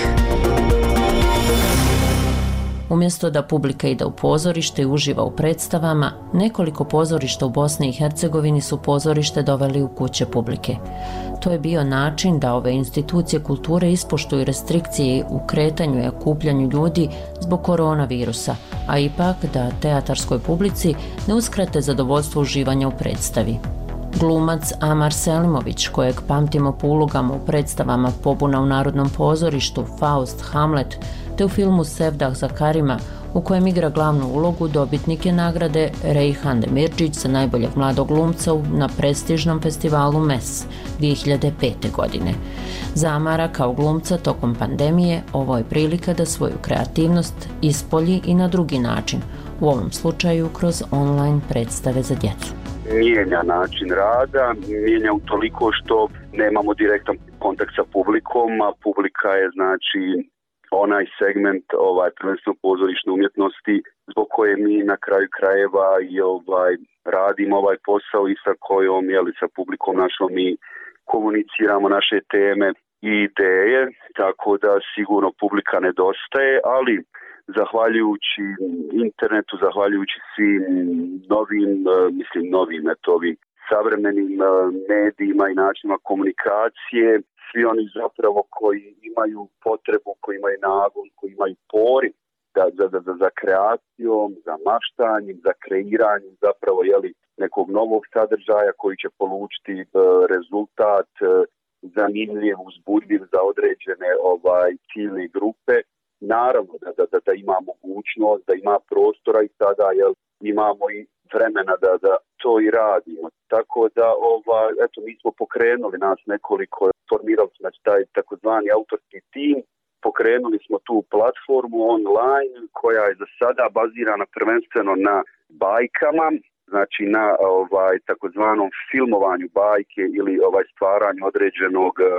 [SPEAKER 22] Umjesto da publika ide u pozorište i uživa u predstavama, nekoliko pozorišta u Bosni i Hercegovini su pozorište doveli u kuće publike. To je bio način da ove institucije kulture ispoštuju restrikcije u kretanju i okupljanju ljudi zbog koronavirusa, a ipak da teatarskoj publici ne uskrate zadovoljstvo uživanja u predstavi. Glumac Amar Selimović, kojeg pamtimo po ulogama u predstavama Pobuna u Narodnom pozorištu, Faust, Hamlet, te u filmu Sevdah za Karima, u kojem igra glavnu ulogu, dobitnik je nagrade Rejhan Demirđić za najboljeg mladog glumca na prestižnom festivalu M E S dvije hiljade pete. godine. Za Amara kao glumca tokom pandemije ovo je prilika da svoju kreativnost ispolji i na drugi način, u ovom slučaju kroz online predstave za djecu.
[SPEAKER 23] Mijenja način rada, mijenja utoliko što nemamo direktan kontakt sa publikom, a publika je znači onaj segment ovaj prvenstveno pozorišne umjetnosti zbog koje mi na kraju krajeva i ovaj radimo ovaj posao i sa kojom je li sa publikom našom mi komuniciramo naše teme i ideje, tako da sigurno publika nedostaje, ali zahvaljujući internetu, zahvaljujući svim novim, mislim novim, eto ovim savremenim medijima i načinima komunikacije, svi oni zapravo koji imaju potrebu, koji imaju nagon, koji imaju poriv za, za, za, za kreacijom, za maštanjem, za kreiranjem zapravo jeli, nekog novog sadržaja koji će polučiti uh, rezultat uh, zanimljiv, uzbudljiv za određene ovaj ciljne grupe. Naravno da, da, da, da ima mogućnost, da ima prostora i sada jel, imamo i vremena da, da to i radimo. Tako da, ovaj, eto, mi smo pokrenuli nas nekoliko, formirali smo znači, taj takozvani autorski tim, pokrenuli smo tu platformu online koja je za sada bazirana prvenstveno na bajkama, znači na ovaj takozvanom filmovanju bajke ili ovaj stvaranju određenog uh,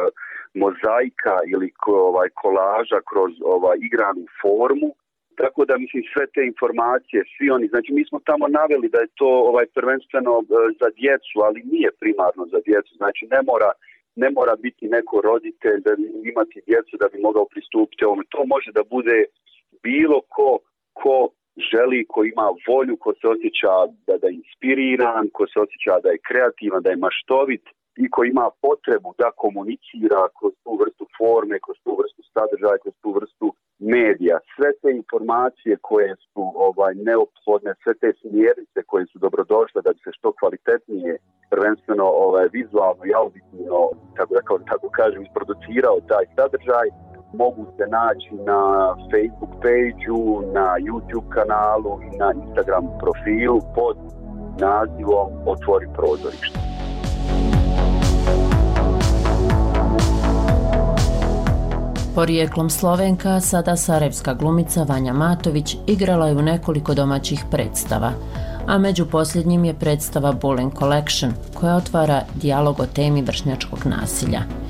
[SPEAKER 23] mozaika ili ko, ovaj kolaža kroz ovaj igranu formu. Tako da mislim sve te informacije, svi oni, znači mi smo tamo naveli da je to ovaj prvenstveno uh, za djecu, ali nije primarno za djecu, znači ne mora ne mora biti neko roditelj da imati djecu da bi mogao pristupiti ovome. To može da bude bilo ko ko želi, ko ima volju, ko se osjeća da, da je inspiriran, ko se osjeća da je kreativan, da je maštovit i ko ima potrebu da komunicira kroz tu vrstu forme, kroz tu vrstu sadržaja, kroz tu vrstu medija. Sve te informacije koje su ovaj neophodne, sve te smjernice koje su dobrodošle da bi se što kvalitetnije, prvenstveno ovaj, vizualno i auditivno, tako, tako, tako kažem, isproducirao taj sadržaj, mogu se naći na Facebook page-u, na YouTube kanalu i na Instagram profilu pod nazivom Otvori prozorište.
[SPEAKER 22] Porijeklom Slovenka, sada sarajevska glumica Vanja Matović igrala je u nekoliko domaćih predstava, a među posljednjim je predstava Bullying Collection, koja otvara dijalog o temi vršnjačkog nasilja.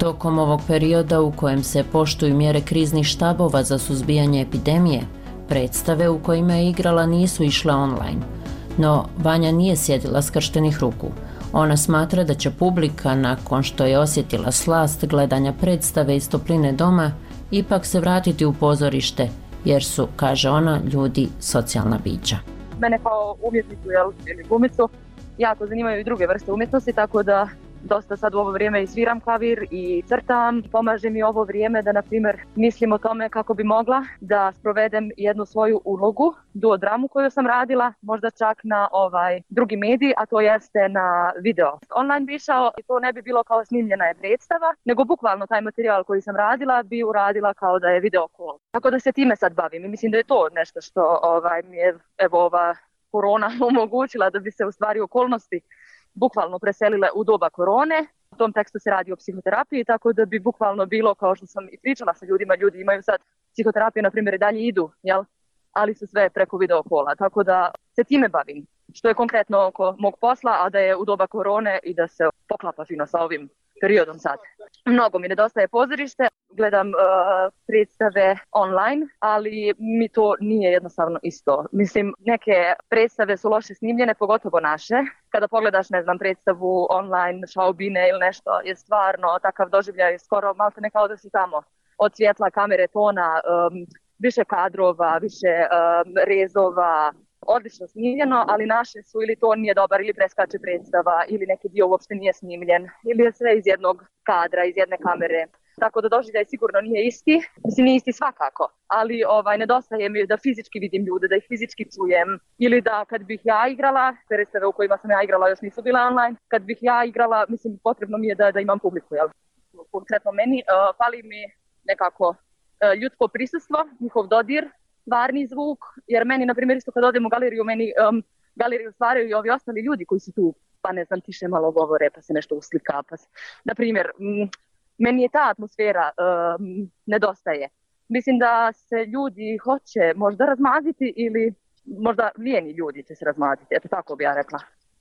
[SPEAKER 22] Tokom ovog perioda u kojem se poštuju mjere kriznih štabova za suzbijanje epidemije, predstave u kojima je igrala nisu išle online. No, Vanja nije sjedila skrštenih ruku. Ona smatra da će publika, nakon što je osjetila slast gledanja predstave iz topline doma, ipak se vratiti u pozorište, jer su, kaže ona, ljudi socijalna bića.
[SPEAKER 2] Mene kao umjetnicu ili glumicu jako zanimaju i druge vrste umjetnosti, tako da dosta sad u ovo vrijeme i sviram klavir i crtam. Pomaže mi ovo vrijeme da, na primjer, mislim o tome kako bi mogla da sprovedem jednu svoju ulogu, duodramu koju sam radila, možda čak na ovaj drugi medij, a to jeste na video. Online bi išao i to ne bi bilo kao snimljena je predstava, nego bukvalno taj materijal koji sam radila bi uradila kao da je video call. Tako da se time sad bavim i mislim da je to nešto što ovaj, mi je evo ova korona omogućila, da bi se u stvari okolnosti bukvalno preselile u doba korone. U tom tekstu se radi o psihoterapiji, tako da bi bukvalno bilo, kao što sam i pričala sa ljudima, ljudi imaju sad psihoterapiju, na primjer, i dalje idu, jel? Ali su sve preko video kola, tako da se time bavim, što je konkretno oko mog posla, a da je u doba korone i da se poklapa fino sa ovim periodom sad. Mnogo mi nedostaje pozorište, gledam uh, predstave online, ali mi to nije jednostavno isto. Mislim, neke predstave su loše snimljene, pogotovo naše. Kada pogledaš, ne znam, predstavu online, šaubine ili nešto, je stvarno takav doživljaj skoro maltene kao da si tamo. Od svjetla, kamere, tona, um, više kadrova, više um, rezova, odlično snimljeno, ali naše su ili to nije dobar, ili preskače predstava, ili neki dio uopšte nije snimljen, ili je sve iz jednog kadra, iz jedne kamere. Tako da doživljaj sigurno nije isti, mislim nije isti svakako, ali ovaj, nedostaje mi da fizički vidim ljude, da ih fizički čujem, ili da kad bih ja igrala, predstave u kojima sam ja igrala još nisu bile online, kad bih ja igrala, mislim potrebno mi je da, da imam publiku, jel? Konkretno meni, uh, fali mi nekako uh, ljudsko prisustvo, njihov dodir, stvarni zvuk, jer meni, na primjer, isto kad odem u galeriju, meni um, galeriju stvaraju i ovi ostali ljudi koji su tu, pa ne znam, tiše malo govore, pa se nešto uslika, pa se, na primjer, m, meni je ta atmosfera um, nedostaje. Mislim da se ljudi hoće možda razmaziti ili možda lijeni ljudi će se razmaziti, eto tako bi ja rekla.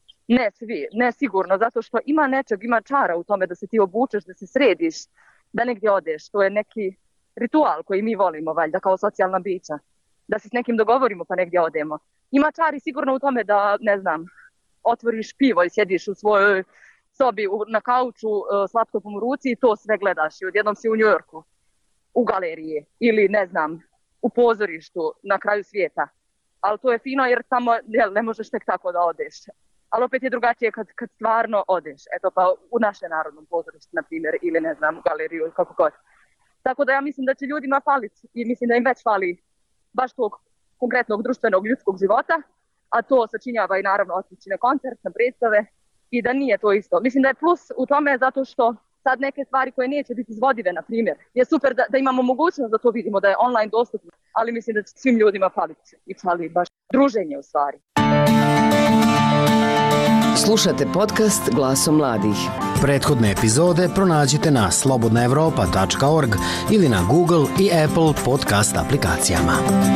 [SPEAKER 2] Ne svi, ne sigurno, zato što ima nečeg, ima čara u tome da se ti obučeš, da se središ, da negdje odeš, to je neki ritual koji mi volimo, valjda, kao socijalna bića. Da se s nekim dogovorimo pa negdje odemo. Ima čari sigurno u tome da, ne znam, otvoriš pivo i sjediš u svojoj sobi na kauču s laptopom u ruci i to sve gledaš i odjednom si u New Yorku, u galeriji ili, ne znam, u pozorištu na kraju svijeta. Ali to je fino jer tamo jel, ne možeš tek tako da odeš. Ali opet je drugačije kad, kad stvarno odeš. Eto pa u naše narodnom pozorištu, na primjer, ili ne znam, u galeriju ili kako god. Tako da ja mislim da će ljudima faliti i mislim da im već fali baš tog konkretnog društvenog ljudskog života, a to sačinjava i naravno otići na koncert, na predstave i da nije to isto. Mislim da je plus u tome zato što sad neke stvari koje neće biti izvodive, na primjer, je super da, da imamo mogućnost da to vidimo, da je online dostupno, ali mislim da će svim ljudima faliti i fali baš druženje u stvari.
[SPEAKER 16] Slušate podcast Glasom mladih.
[SPEAKER 6] Prethodne epizode pronađite na slobodna evropa tačka org ili na Google i Apple podcast aplikacijama.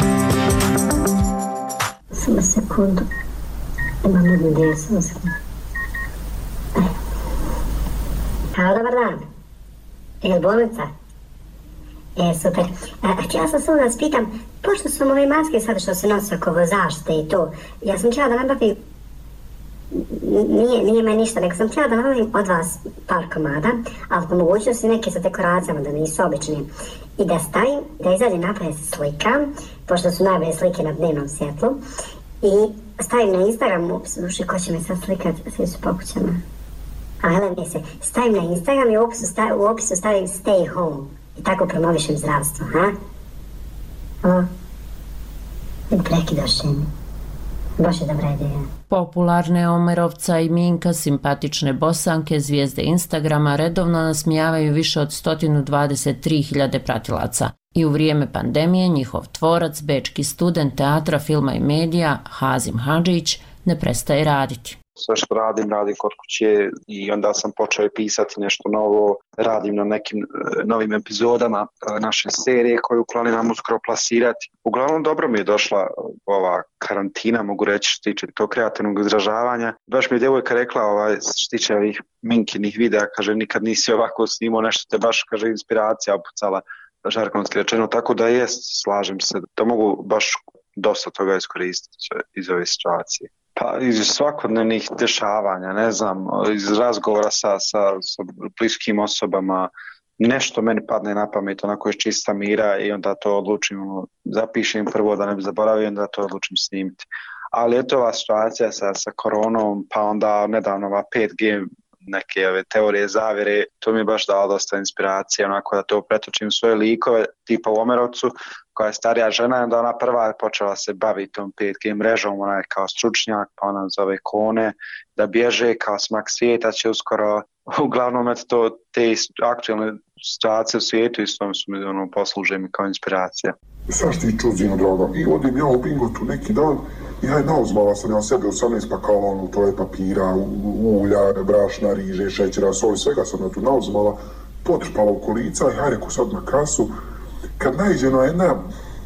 [SPEAKER 7] Samo sekundu. Imam jednu ideju, samo sekundu. Halo, dobar dan. Je li bolnica? E, super. A, htjela sam samo da vas pitam, pošto su ove maske sad što se nose oko zaštite i to, ja sam htjela da nabavim, nije, nije me ništa, nego sam htjela da nabavim od vas par komada, ali po mogućnosti neke sa dekoracijama, da nisu obične. I da stavim, da izađe napred slika, pošto su najbolje slike na dnevnom svjetlu, i stavim na Instagram, ups, duši, ko će me sad slikat, svi su po kućama. A gledaj se, stavim na Instagram i u opisu, stavim, u opisu stavim stay home. I tako promovišem zdravstvo, ha? Halo? Prekidaš mi. Baš je dobra ideja.
[SPEAKER 22] Popularne Omerovca i Minka, simpatične bosanke, zvijezde Instagrama, redovno nasmijavaju više od sto dvadeset tri hiljade pratilaca. I u vrijeme pandemije njihov tvorac, bečki student teatra, filma i medija, Hazim Hadžić, ne prestaje raditi.
[SPEAKER 3] Sve što radim, radim kod kuće i onda sam počeo pisati nešto novo. Radim na nekim e, novim epizodama e, naše serije koju planiram uskoro plasirati. Uglavnom dobro mi je došla ova karantina, mogu reći, što tiče tog kreativnog izražavanja. Baš mi je djevojka rekla, ovaj, što tiče ovih minkinih videa, kaže, nikad nisi ovako snimao nešto, te baš, kaže, inspiracija opucala, žargonski rečeno, tako da jest, slažem se, da mogu baš dosta toga iskoristiti iz ove situacije. Pa iz svakodnevnih dešavanja, ne znam, iz razgovora sa, sa, sa bliskim osobama, nešto meni padne na pamet, onako je čista mira i onda to odlučim, zapišem prvo da ne bi zaboravio, onda to odlučim snimiti. Ali eto ova situacija sa, sa koronom, pa onda nedavno ova pet G, neke ove teorije zavjere, to mi je baš dalo dosta inspiracije, onako da to pretočim svoje likove, tipa u Omerovcu, koja je starija žena, onda ona prva je počela se baviti tom pet G mrežom, ona je kao stručnjak, pa ona zove kone, da bježe kao smak svijeta će uskoro, uglavnom eto to, te aktualne situacije u svijetu isto su mi ono, posluže mi kao inspiracija.
[SPEAKER 8] Saš ti čuzino, draga, i odim ja u Bingotu neki dan, i haj nauzmala sam ja sebi osamnaest pakala, ono, to je papira, ulja, brašna, riže, šećera, soli, svega sam ja tu nauzmala, potrpala u kolica i haj reku sad na kasu, kad naiđe na jedna,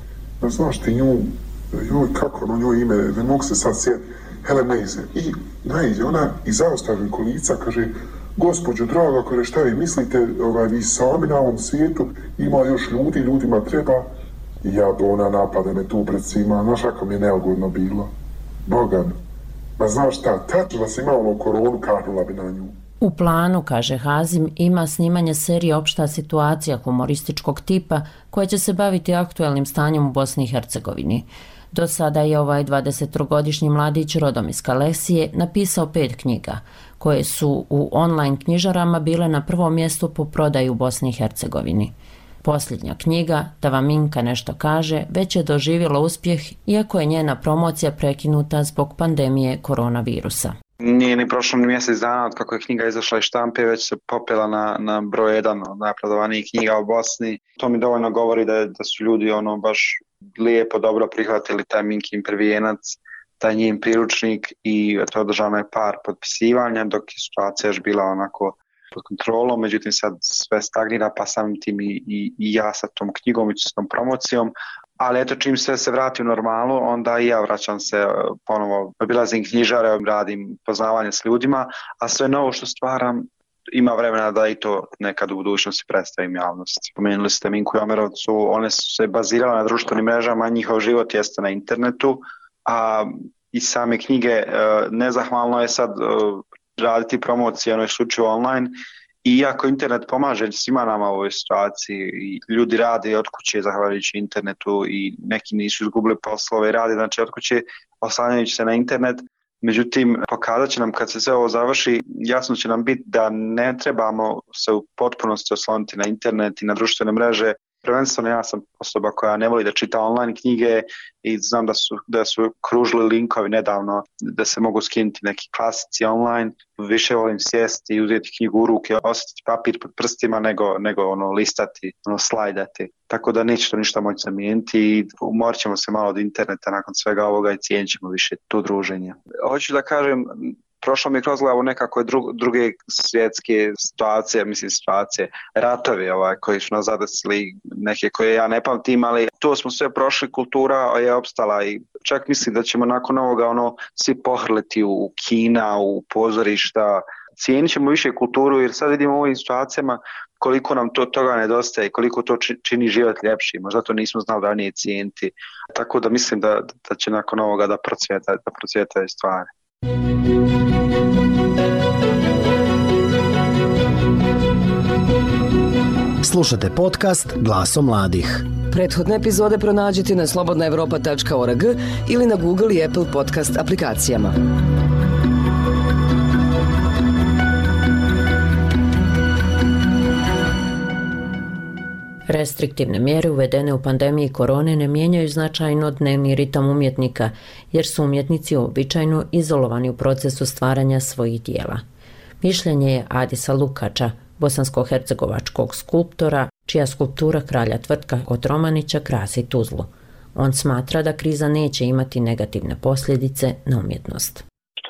[SPEAKER 8] ne znaš ti nju, joj, kako ono njoj ime, ne mogu se sad sjeti, Helen Meiser, i naiđe ona i zaostavi kolica, kaže, gospođo draga, kaže, šta vi mislite, ovaj, vi sami na ovom svijetu, ima još ljudi, ljudima treba. I ja do ona napade me tu pred svima, znaš kako mi je neugodno bilo. Bogan, ma znaš šta, tačno da si imao ono koronu, kahnula bi na nju.
[SPEAKER 22] U planu, kaže Hazim, ima snimanje serije Opšta situacija humorističkog tipa koja će se baviti aktuelnim stanjem u Bosni i Hercegovini. Do sada je ovaj dvadesettrogodišnji mladić rodom iz Kalesije napisao pet knjiga, koje su u online knjižarama bile na prvom mjestu po prodaju u Bosni i Hercegovini. Posljednja knjiga, Da vam Minka nešto kaže, već je doživjela uspjeh, iako je njena promocija prekinuta zbog pandemije koronavirusa.
[SPEAKER 3] Nije ni prošlo ni mjesec dana od kako je knjiga izašla iz štampe, već se popela na, na broj jedan od najprodovanijih knjiga u Bosni. To mi dovoljno govori da, da su ljudi ono baš lijepo, dobro prihvatili taj Minkin prvijenac, taj njen priručnik i to održano je par potpisivanja, dok je situacija još bila onako pod kontrolom, međutim sad sve stagnira, pa samim tim i, i, i ja sa tom knjigom i s tom promocijom. Ali eto, čim sve se vrati u normalu, onda i ja vraćam se ponovo, obilazim knjižare, radim poznavanje s ljudima, a sve novo što stvaram ima vremena da i to nekad u budućnosti predstavim javnosti. Pomenuli ste Minku i Omerovcu, one su se bazirale na društvenim mrežama, njihov život jeste na internetu, a i same knjige nezahvalno je sad raditi promocije, ono je slučaju online. Iako internet pomaže svima nama u ovoj situaciji i ljudi rade od kuće zahvaljujući internetu i neki nisu izgubili poslove i rade znači od kuće oslanjajući se na internet. Međutim, pokazat će nam kad se sve ovo završi, jasno će nam biti da ne trebamo se u potpunosti osloniti na internet i na društvene mreže. Prvenstveno ja sam osoba koja ne voli da čita online knjige i znam da su, da su kružili linkovi nedavno da se mogu skinuti neki klasici online. Više volim sjesti i uzeti knjigu u ruke, osjetiti papir pod prstima nego, nego ono listati, ono slajdati. Tako da neće to ništa moći zamijeniti i umorit ćemo se malo od interneta nakon svega ovoga i cijenit ćemo više to druženje. Hoću da kažem, prošlo mi kroz glavu nekako dru, druge svjetske situacije, mislim situacije, ratovi ovaj, koji su nas zadesili, neke koje ja ne pamtim, ali to smo sve prošli, kultura je opstala i čak mislim da ćemo nakon ovoga ono svi pohrliti u kina, u pozorišta, cijenit ćemo više kulturu jer sad vidimo u ovim situacijama koliko nam to toga nedostaje i koliko to čini život ljepši, možda to nismo znali ranije cijeniti, tako da mislim da, da će nakon ovoga da procvjeta, da procvjetaju stvari.
[SPEAKER 6] Slušate podcast Glaso mladih.
[SPEAKER 16] Prethodne epizode pronađite na slobodna evropa tačka org ili na Google i Apple podcast aplikacijama.
[SPEAKER 22] Restriktivne mjere uvedene u pandemiji korone ne mijenjaju značajno dnevni ritam umjetnika, jer su umjetnici običajno izolovani u procesu stvaranja svojih dijela. Mišljenje je Adisa Lukača, bosansko-hercegovačkog skulptora, čija skulptura kralja Tvrtka Kotromanića krasi Tuzlu. On smatra da kriza neće imati negativne posljedice na umjetnost.
[SPEAKER 9] Što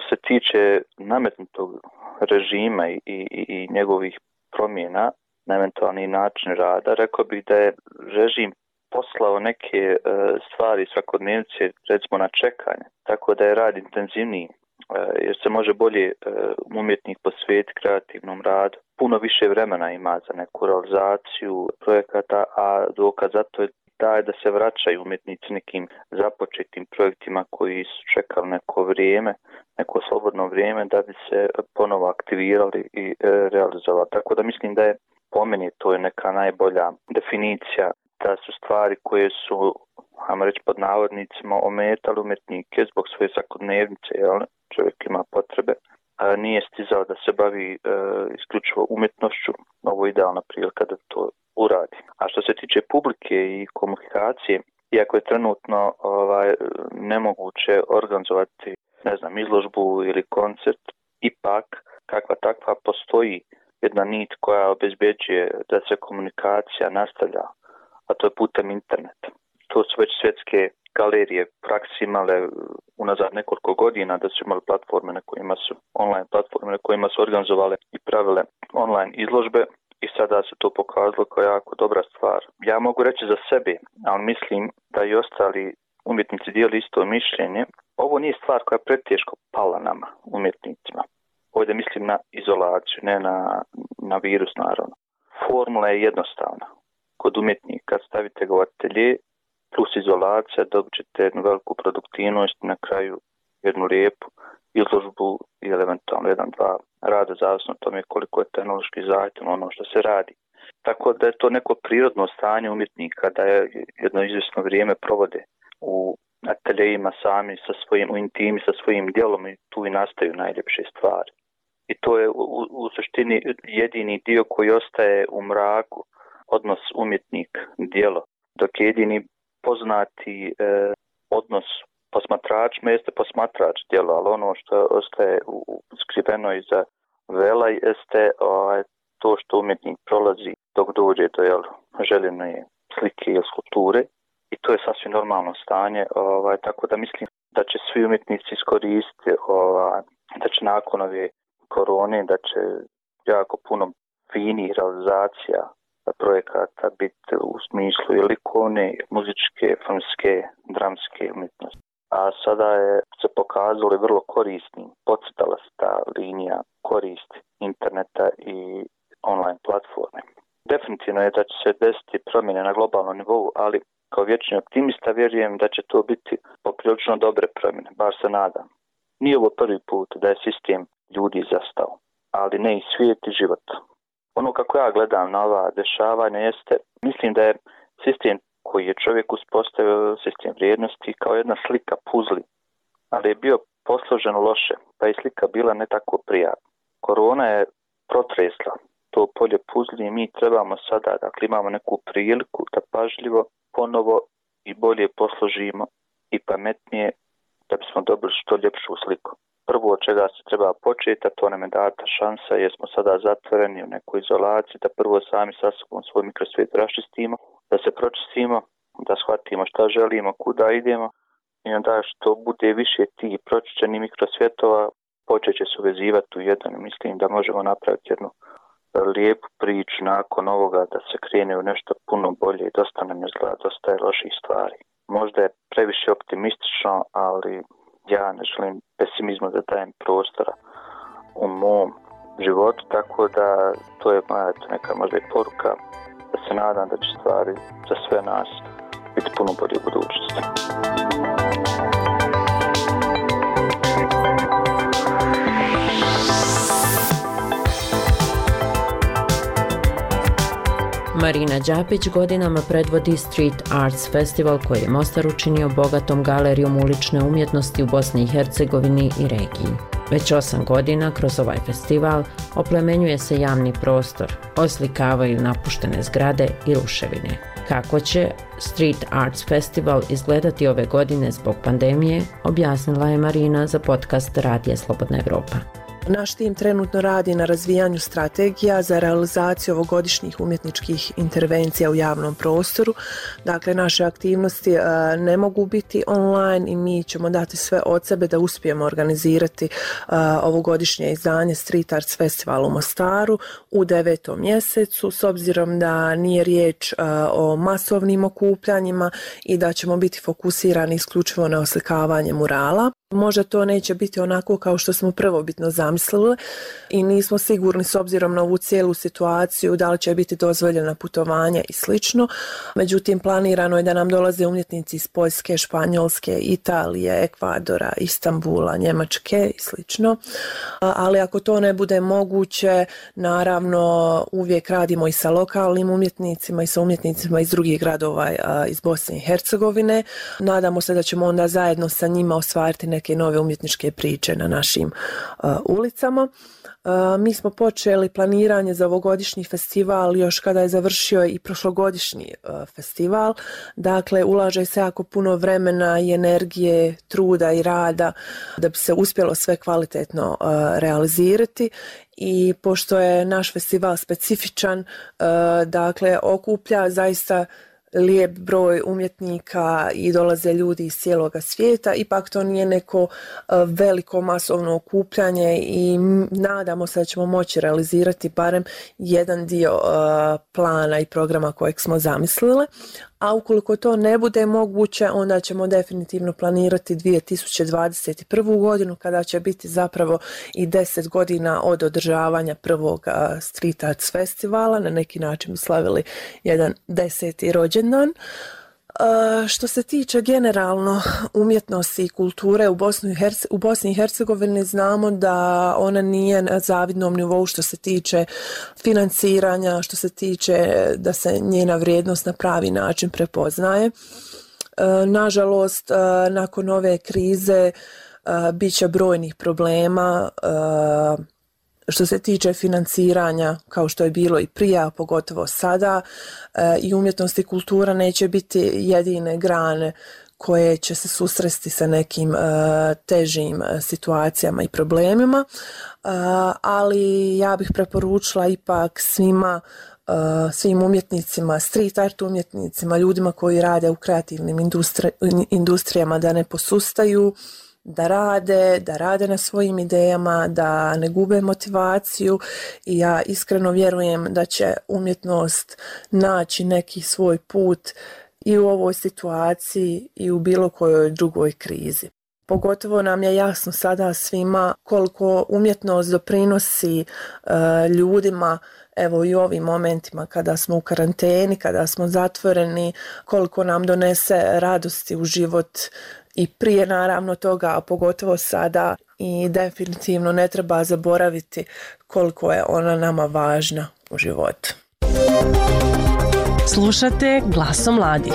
[SPEAKER 4] se tiče nametnutog režima i, i, i njegovih promjena na eventualni način rada, rekao bih da je režim poslao neke e, stvari svakodnevnice, recimo na čekanje, tako da je rad intenzivniji, e, jer se može bolje e, umjetnik posvetiti kreativnom radu. Puno više vremena ima za neku realizaciju projekata, a dokaz za to je taj da se vraćaju umjetnici nekim započetim projektima koji su čekali neko vrijeme, neko slobodno vrijeme da bi se ponovo aktivirali i e, realizovali. Tako da mislim da je po meni to je neka najbolja definicija da su stvari koje su, ajmo reći pod navodnicima, ometali umjetnike zbog svoje svakodnevnice, jel? Čovjek ima potrebe, a nije stizao da se bavi e, isključivo umjetnošću, ovo je idealna prilika da to uradi. A što se tiče publike i komunikacije, iako je trenutno ovaj, nemoguće organizovati, ne znam, izložbu ili koncert, ipak kakva takva postoji jedna nit koja obezbeđuje da se komunikacija nastavlja, a to je putem interneta. To su već svjetske galerije praksi imale unazad nekoliko godina, da su imali platforme na kojima su, online platforme na kojima su organizovale i pravile online izložbe i sada se to pokazalo kao jako dobra stvar. Ja mogu reći za sebe, ali mislim da i ostali umjetnici dijeli isto mišljenje. Ovo nije stvar koja je preteško pala nama, umjetnicima. Ovdje mislim na izolaciju, ne na, na virus naravno. Formula je jednostavna. Kod umjetnika stavite ga u atelje plus izolacija, dobit ćete jednu veliku produktivnost, na kraju jednu lijepu izložbu ili eventualno jedan, dva rada, zavisno o tome koliko je tehnološki zahtjevno ono što se radi. Tako da je to neko prirodno stanje umjetnika, da je jedno izvjesno vrijeme provode u ateljejima sami sa svojim, u intimi sa svojim djelom i tu i nastaju najljepše stvari. I to je u, u suštini jedini dio koji ostaje u mraku, odnos umjetnik-djelo, dok je jedini poznati e, odnos posmatračima jeste posmatrač djelo, ali ono što ostaje u, u, skriveno iza vela jeste o, to što umjetnik prolazi dok dođe do jel, željene slike ili skulpture i to je sasvim normalno stanje, ovaj, tako da mislim da će svi umjetnici iskoristiti, ovaj, da će nakon ove korone, da će jako puno fini realizacija projekata biti u smislu i likovne, muzičke, filmske, dramske umjetnosti. A sada je se pokazalo vrlo korisnim, podcrtala se ta linija koristi interneta i online platforme. Definitivno je da će se desiti promjene na globalnom nivou, ali kao vječni optimista vjerujem da će to biti poprilično dobre promjene, bar se nadam. Nije ovo prvi put da je sistem ljudi zastao, ali ne i svijet i život. Ono kako ja gledam na ova dešavanja jeste, mislim da je sistem koji je čovjek uspostavio, sistem vrijednosti, kao jedna slika puzli, ali je bio posložen loše, pa je slika bila ne tako prijatna. Korona je protresla to polje puzli i mi trebamo sada, dakle imamo neku priliku da pažljivo ponovo i bolje posložimo i pametnije da bismo dobili što ljepšu sliku. Prvo od čega se treba početi, a to nam je data šansa, jer smo sada zatvoreni u nekoj izolaciji, da prvo sami sa sobom svoj mikrosvijet raščistimo, da se pročistimo, da shvatimo šta želimo, kuda idemo i onda što bude više tih pročišćenih mikrosvjetova, počet će se uvezivati u jedan. Mislim da možemo napraviti jednu lijepu priču nakon ovoga, da se krene u nešto puno bolje i dosta nam izgleda, dosta je loših stvari. Možda je previše optimistično, ali ja ne želim pesimizmu da dajem prostora u mom životu, tako da to je moja neka možda i poruka da se nadam da će stvari za sve nas biti puno bolje u budućnosti.
[SPEAKER 22] Marina Đapić godinama predvodi Street Arts Festival koji je Mostar učinio bogatom galerijom ulične umjetnosti u Bosni i Hercegovini i regiji. Već osam godina kroz ovaj festival oplemenjuje se javni prostor, oslikavaju napuštene zgrade i ruševine. Kako će Street Arts Festival izgledati ove godine zbog pandemije, objasnila je Marina za podcast Radija Slobodna Evropa.
[SPEAKER 9] Naš tim trenutno radi na razvijanju strategija za realizaciju ovogodišnjih umjetničkih intervencija u javnom prostoru. Dakle, naše aktivnosti e, ne mogu biti online i mi ćemo dati sve od sebe da uspijemo organizirati e, ovogodišnje izdanje Street Arts Festival u Mostaru u devetom mjesecu, s obzirom da nije riječ e, o masovnim okupljanjima i da ćemo biti fokusirani isključivo na oslikavanje murala. Možda to neće biti onako kao što smo prvobitno zamislili i nismo sigurni s obzirom na ovu cijelu situaciju da li će biti dozvoljena putovanja i slično. Međutim, planirano je da nam dolaze umjetnici iz Poljske, Španjolske, Italije, Ekvadora, Istanbula, Njemačke i slično. Ali ako to ne bude moguće, naravno uvijek radimo i sa lokalnim umjetnicima i sa umjetnicima iz drugih gradova iz Bosne i Hercegovine. Nadamo se da ćemo onda zajedno sa njima ostvariti neke nove umjetničke priče na našim uh, ulicama. Uh, mi smo počeli planiranje za ovogodišnji festival još kada je završio i prošlogodišnji uh, festival. Dakle, ulaže se jako puno vremena i energije, truda i rada da bi se uspjelo sve kvalitetno uh, realizirati. I pošto je naš festival specifičan, uh, dakle, okuplja zaista lijep broj umjetnika i dolaze ljudi iz cijeloga svijeta, ipak to nije neko veliko masovno okupljanje i nadamo se da ćemo moći realizirati barem jedan dio plana i programa kojeg smo zamislili. A ukoliko to ne bude moguće, onda ćemo definitivno planirati dvije tisuće dvadeset prvu godinu kada će biti zapravo i deset godina od održavanja prvog Street Arts festivala. Na neki način slavili jedan deseti rođendan. Što se tiče generalno umjetnosti i kulture u Bosni i Herce- u Bosni i Hercegovini, znamo da ona nije na zavidnom nivou što se tiče financiranja, što se tiče da se njena vrijednost na pravi način prepoznaje. Nažalost, nakon ove krize bit će brojnih problema što se tiče financiranja, kao što je bilo i prije, a pogotovo sada, i umjetnost i kultura neće biti jedine grane koje će se susresti sa nekim težim situacijama i problemima, ali ja bih preporučila ipak svima, svim umjetnicima, street art umjetnicima, ljudima koji rade u kreativnim industri- industrijama da ne posustaju, da rade, da rade na svojim idejama, da ne gube motivaciju i ja iskreno vjerujem da će umjetnost naći neki svoj put i u ovoj situaciji i u bilo kojoj drugoj krizi. Pogotovo nam je jasno sada svima koliko umjetnost doprinosi uh, ljudima, evo i u ovim momentima kada smo u karanteni, kada smo zatvoreni, koliko nam donese radosti u život i prije naravno toga, a pogotovo sada, i definitivno ne treba zaboraviti koliko je ona nama važna u životu.
[SPEAKER 5] Slušate Glasom mladih.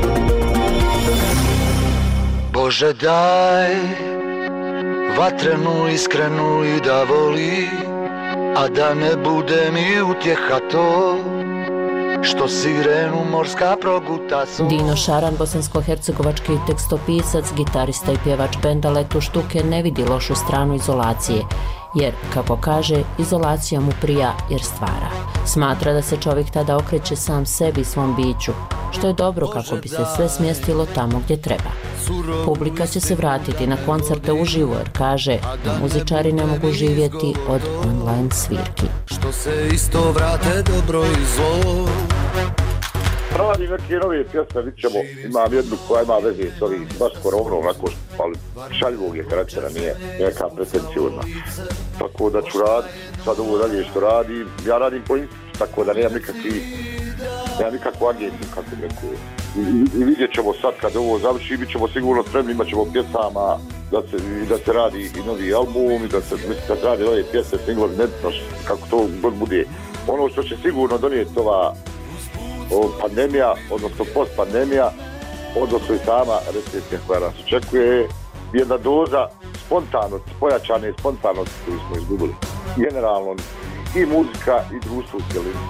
[SPEAKER 10] Bože daj vatrenu iskrenu i da voli, a da ne bude mi utjeha to što sirenu morska proguta su.
[SPEAKER 22] Dino Šaran, bosansko-hercegovački tekstopisac, gitarista i pjevač benda Letu Štuke, ne vidi lošu stranu izolacije, jer, kako kaže, izolacija mu prija jer stvara. Smatra da se čovjek tada okreće sam sebi i svom biću, što je dobro kako bi se sve smjestilo tamo gdje treba. Publika će se vratiti na koncerte uživo jer kaže da muzičari ne mogu živjeti od online svirki.
[SPEAKER 10] Što se isto vrate dobro i zlo.
[SPEAKER 11] Radim neke nove pjesme, vidit ćemo, imam jednu koja ima veze s ovim, baš koronom, onako, ali šaljivog je karaktera, nije neka pretenciozna. Tako da ću raditi, sad ovo dalje što radim, ja radim po Instagramu, tako da nemam nikakvi, nemam nikakvu agenciju, kako neko. I, I vidjet ćemo sad kad ovo završi, bit ćemo sigurno spremni, imat ćemo pjesama, da se, da se radi i novi album, i da se, da se radi nove pjesme, singlovi, nebitno kako to god bude. Ono što će sigurno donijeti ova pandemija, odnosno post-pandemija, odnosno i sama recesija koja nas očekuje, jedna doza spontanosti, pojačane spontanosti koju smo izgubili. Generalno i muzika i društvo u cjelini.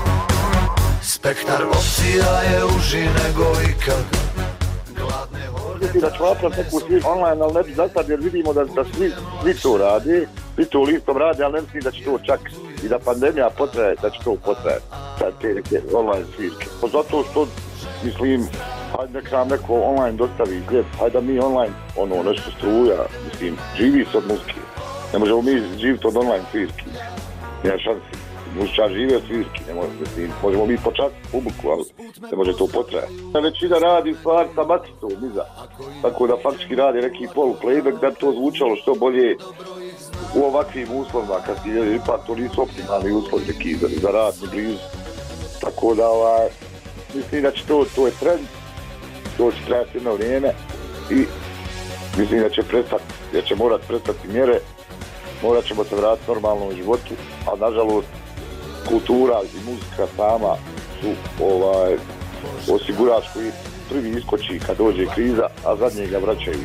[SPEAKER 10] Spektar opcija je uži nego ikad. Gladne
[SPEAKER 11] mislim da ću napraviti neku svi online, ali ne bi za sad jer vidimo da, da svi, svi to rade, svi to listom rade, ali ne mislim da će to čak i da pandemija potraje, da će to potraje, sad te neke online svirke. Pa zato što, mislim, hajde nek nam neko online dostavi gdje, hajde da mi online, ono, nešto struja, mislim, živi se od muzike. Ne možemo mi živiti od online svirki, nema šansi. Muzičar žive od svirki, ne može, mislim, možemo mi počastiti publiku, ali ne može to potrajati. Većina radi stvar sa maticom, niza, tako da faktički radi neki polu playback da bi to zvučalo što bolje u ovakvim uslovima, kad ti ipak to nisu optimalni uslovi neki za, za rad, ni blizu. Tako da, ovaj, mislim da će to, to je trend, to će trajati jedno vrijeme i mislim da će prestati, da će morat prestati mjere, morat ćemo se vratiti normalnom životu, a nažalost kultura i muzika sama su ovaj, osigurač koji prvi iskoči kad dođe kriza, a zadnje ga vraćaju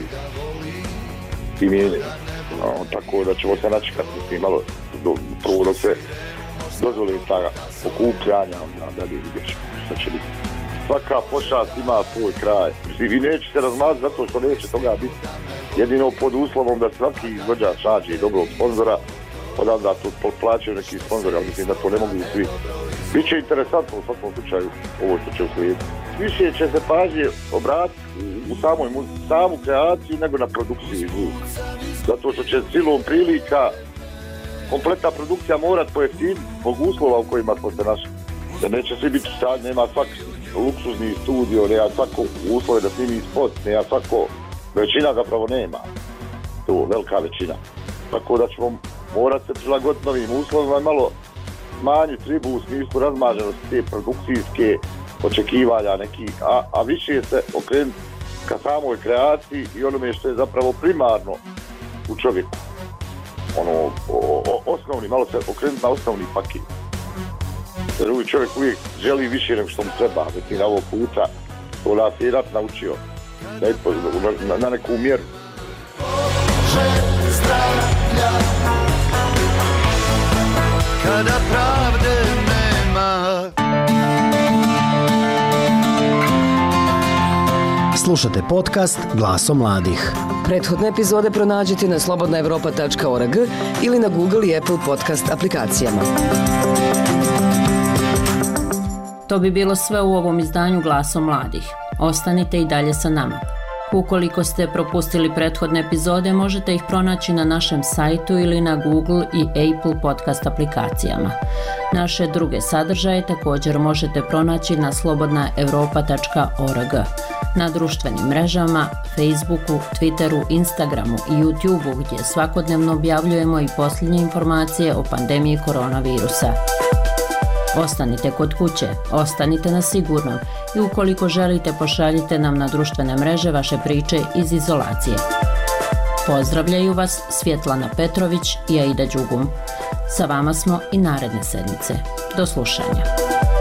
[SPEAKER 11] i mijenjaju. No, tako da ćemo se načekati, mislim, malo do, prvo dok se dozvoli ta okupljanja, onda dalje vidjet ćemo šta će biti. Svaka pošast ima svoj kraj. Mislim, vi nećete razmazati zato što neće toga biti. Jedino pod uslovom da svaki izvođač nađe dobrog sponzora, odavda to plaćaju neki sponzori, ali mislim da to ne mogu svi. Biće interesantno u svakom slučaju ovo što će uslijediti. Više će se pažnje obratiti u samoj muzici, samu kreaciju nego na produkciju i zvuk. Zato što će silom prilika kompletna produkcija morat pojeftiniti zbog uslova u kojima smo se našli. Da neće svi biti u stanju, nema svaki luksuzni studio, nema svako uslove da snimi spot, nema svako, većina zapravo nema. To, velika većina. Tako da ćemo morati se prilagoditi novim uslovima i malo smanjiti ribu u smislu razmaženosti te produkcijske očekivanja nekih, a, a više se okrenuti ka samoj kreaciji i onome što je zapravo primarno u čovjeku. Ono, o, o, osnovni, malo se okrenuti na osnovni paket. Jer uvijek čovjek uvijek želi više nego što mu treba, znači na ovog puta to nas je rat naučio na, na, na neku mjeru.
[SPEAKER 10] Kada pravde nema.
[SPEAKER 6] Slušate podcast Glasom mladih.
[SPEAKER 16] Prethodne epizode pronađite na slobodna evropa tačka org ili na Google i Apple podcast aplikacijama.
[SPEAKER 22] To bi bilo sve u ovom izdanju Glasom mladih. Ostanite i dalje sa nama. Ukoliko ste propustili prethodne epizode, možete ih pronaći na našem sajtu ili na Google i Apple podcast aplikacijama. Naše druge sadržaje također možete pronaći na slobodna evropa tačka org, na društvenim mrežama, Facebooku, Twitteru, Instagramu i YouTubeu gdje svakodnevno objavljujemo i posljednje informacije o pandemiji koronavirusa. Ostanite kod kuće, ostanite na sigurnom i ukoliko želite pošaljite nam na društvene mreže vaše priče iz izolacije. Pozdravljaju vas Svjetlana Petrović i Aida Đugum. Sa vama smo i naredne sedmice. Do slušanja.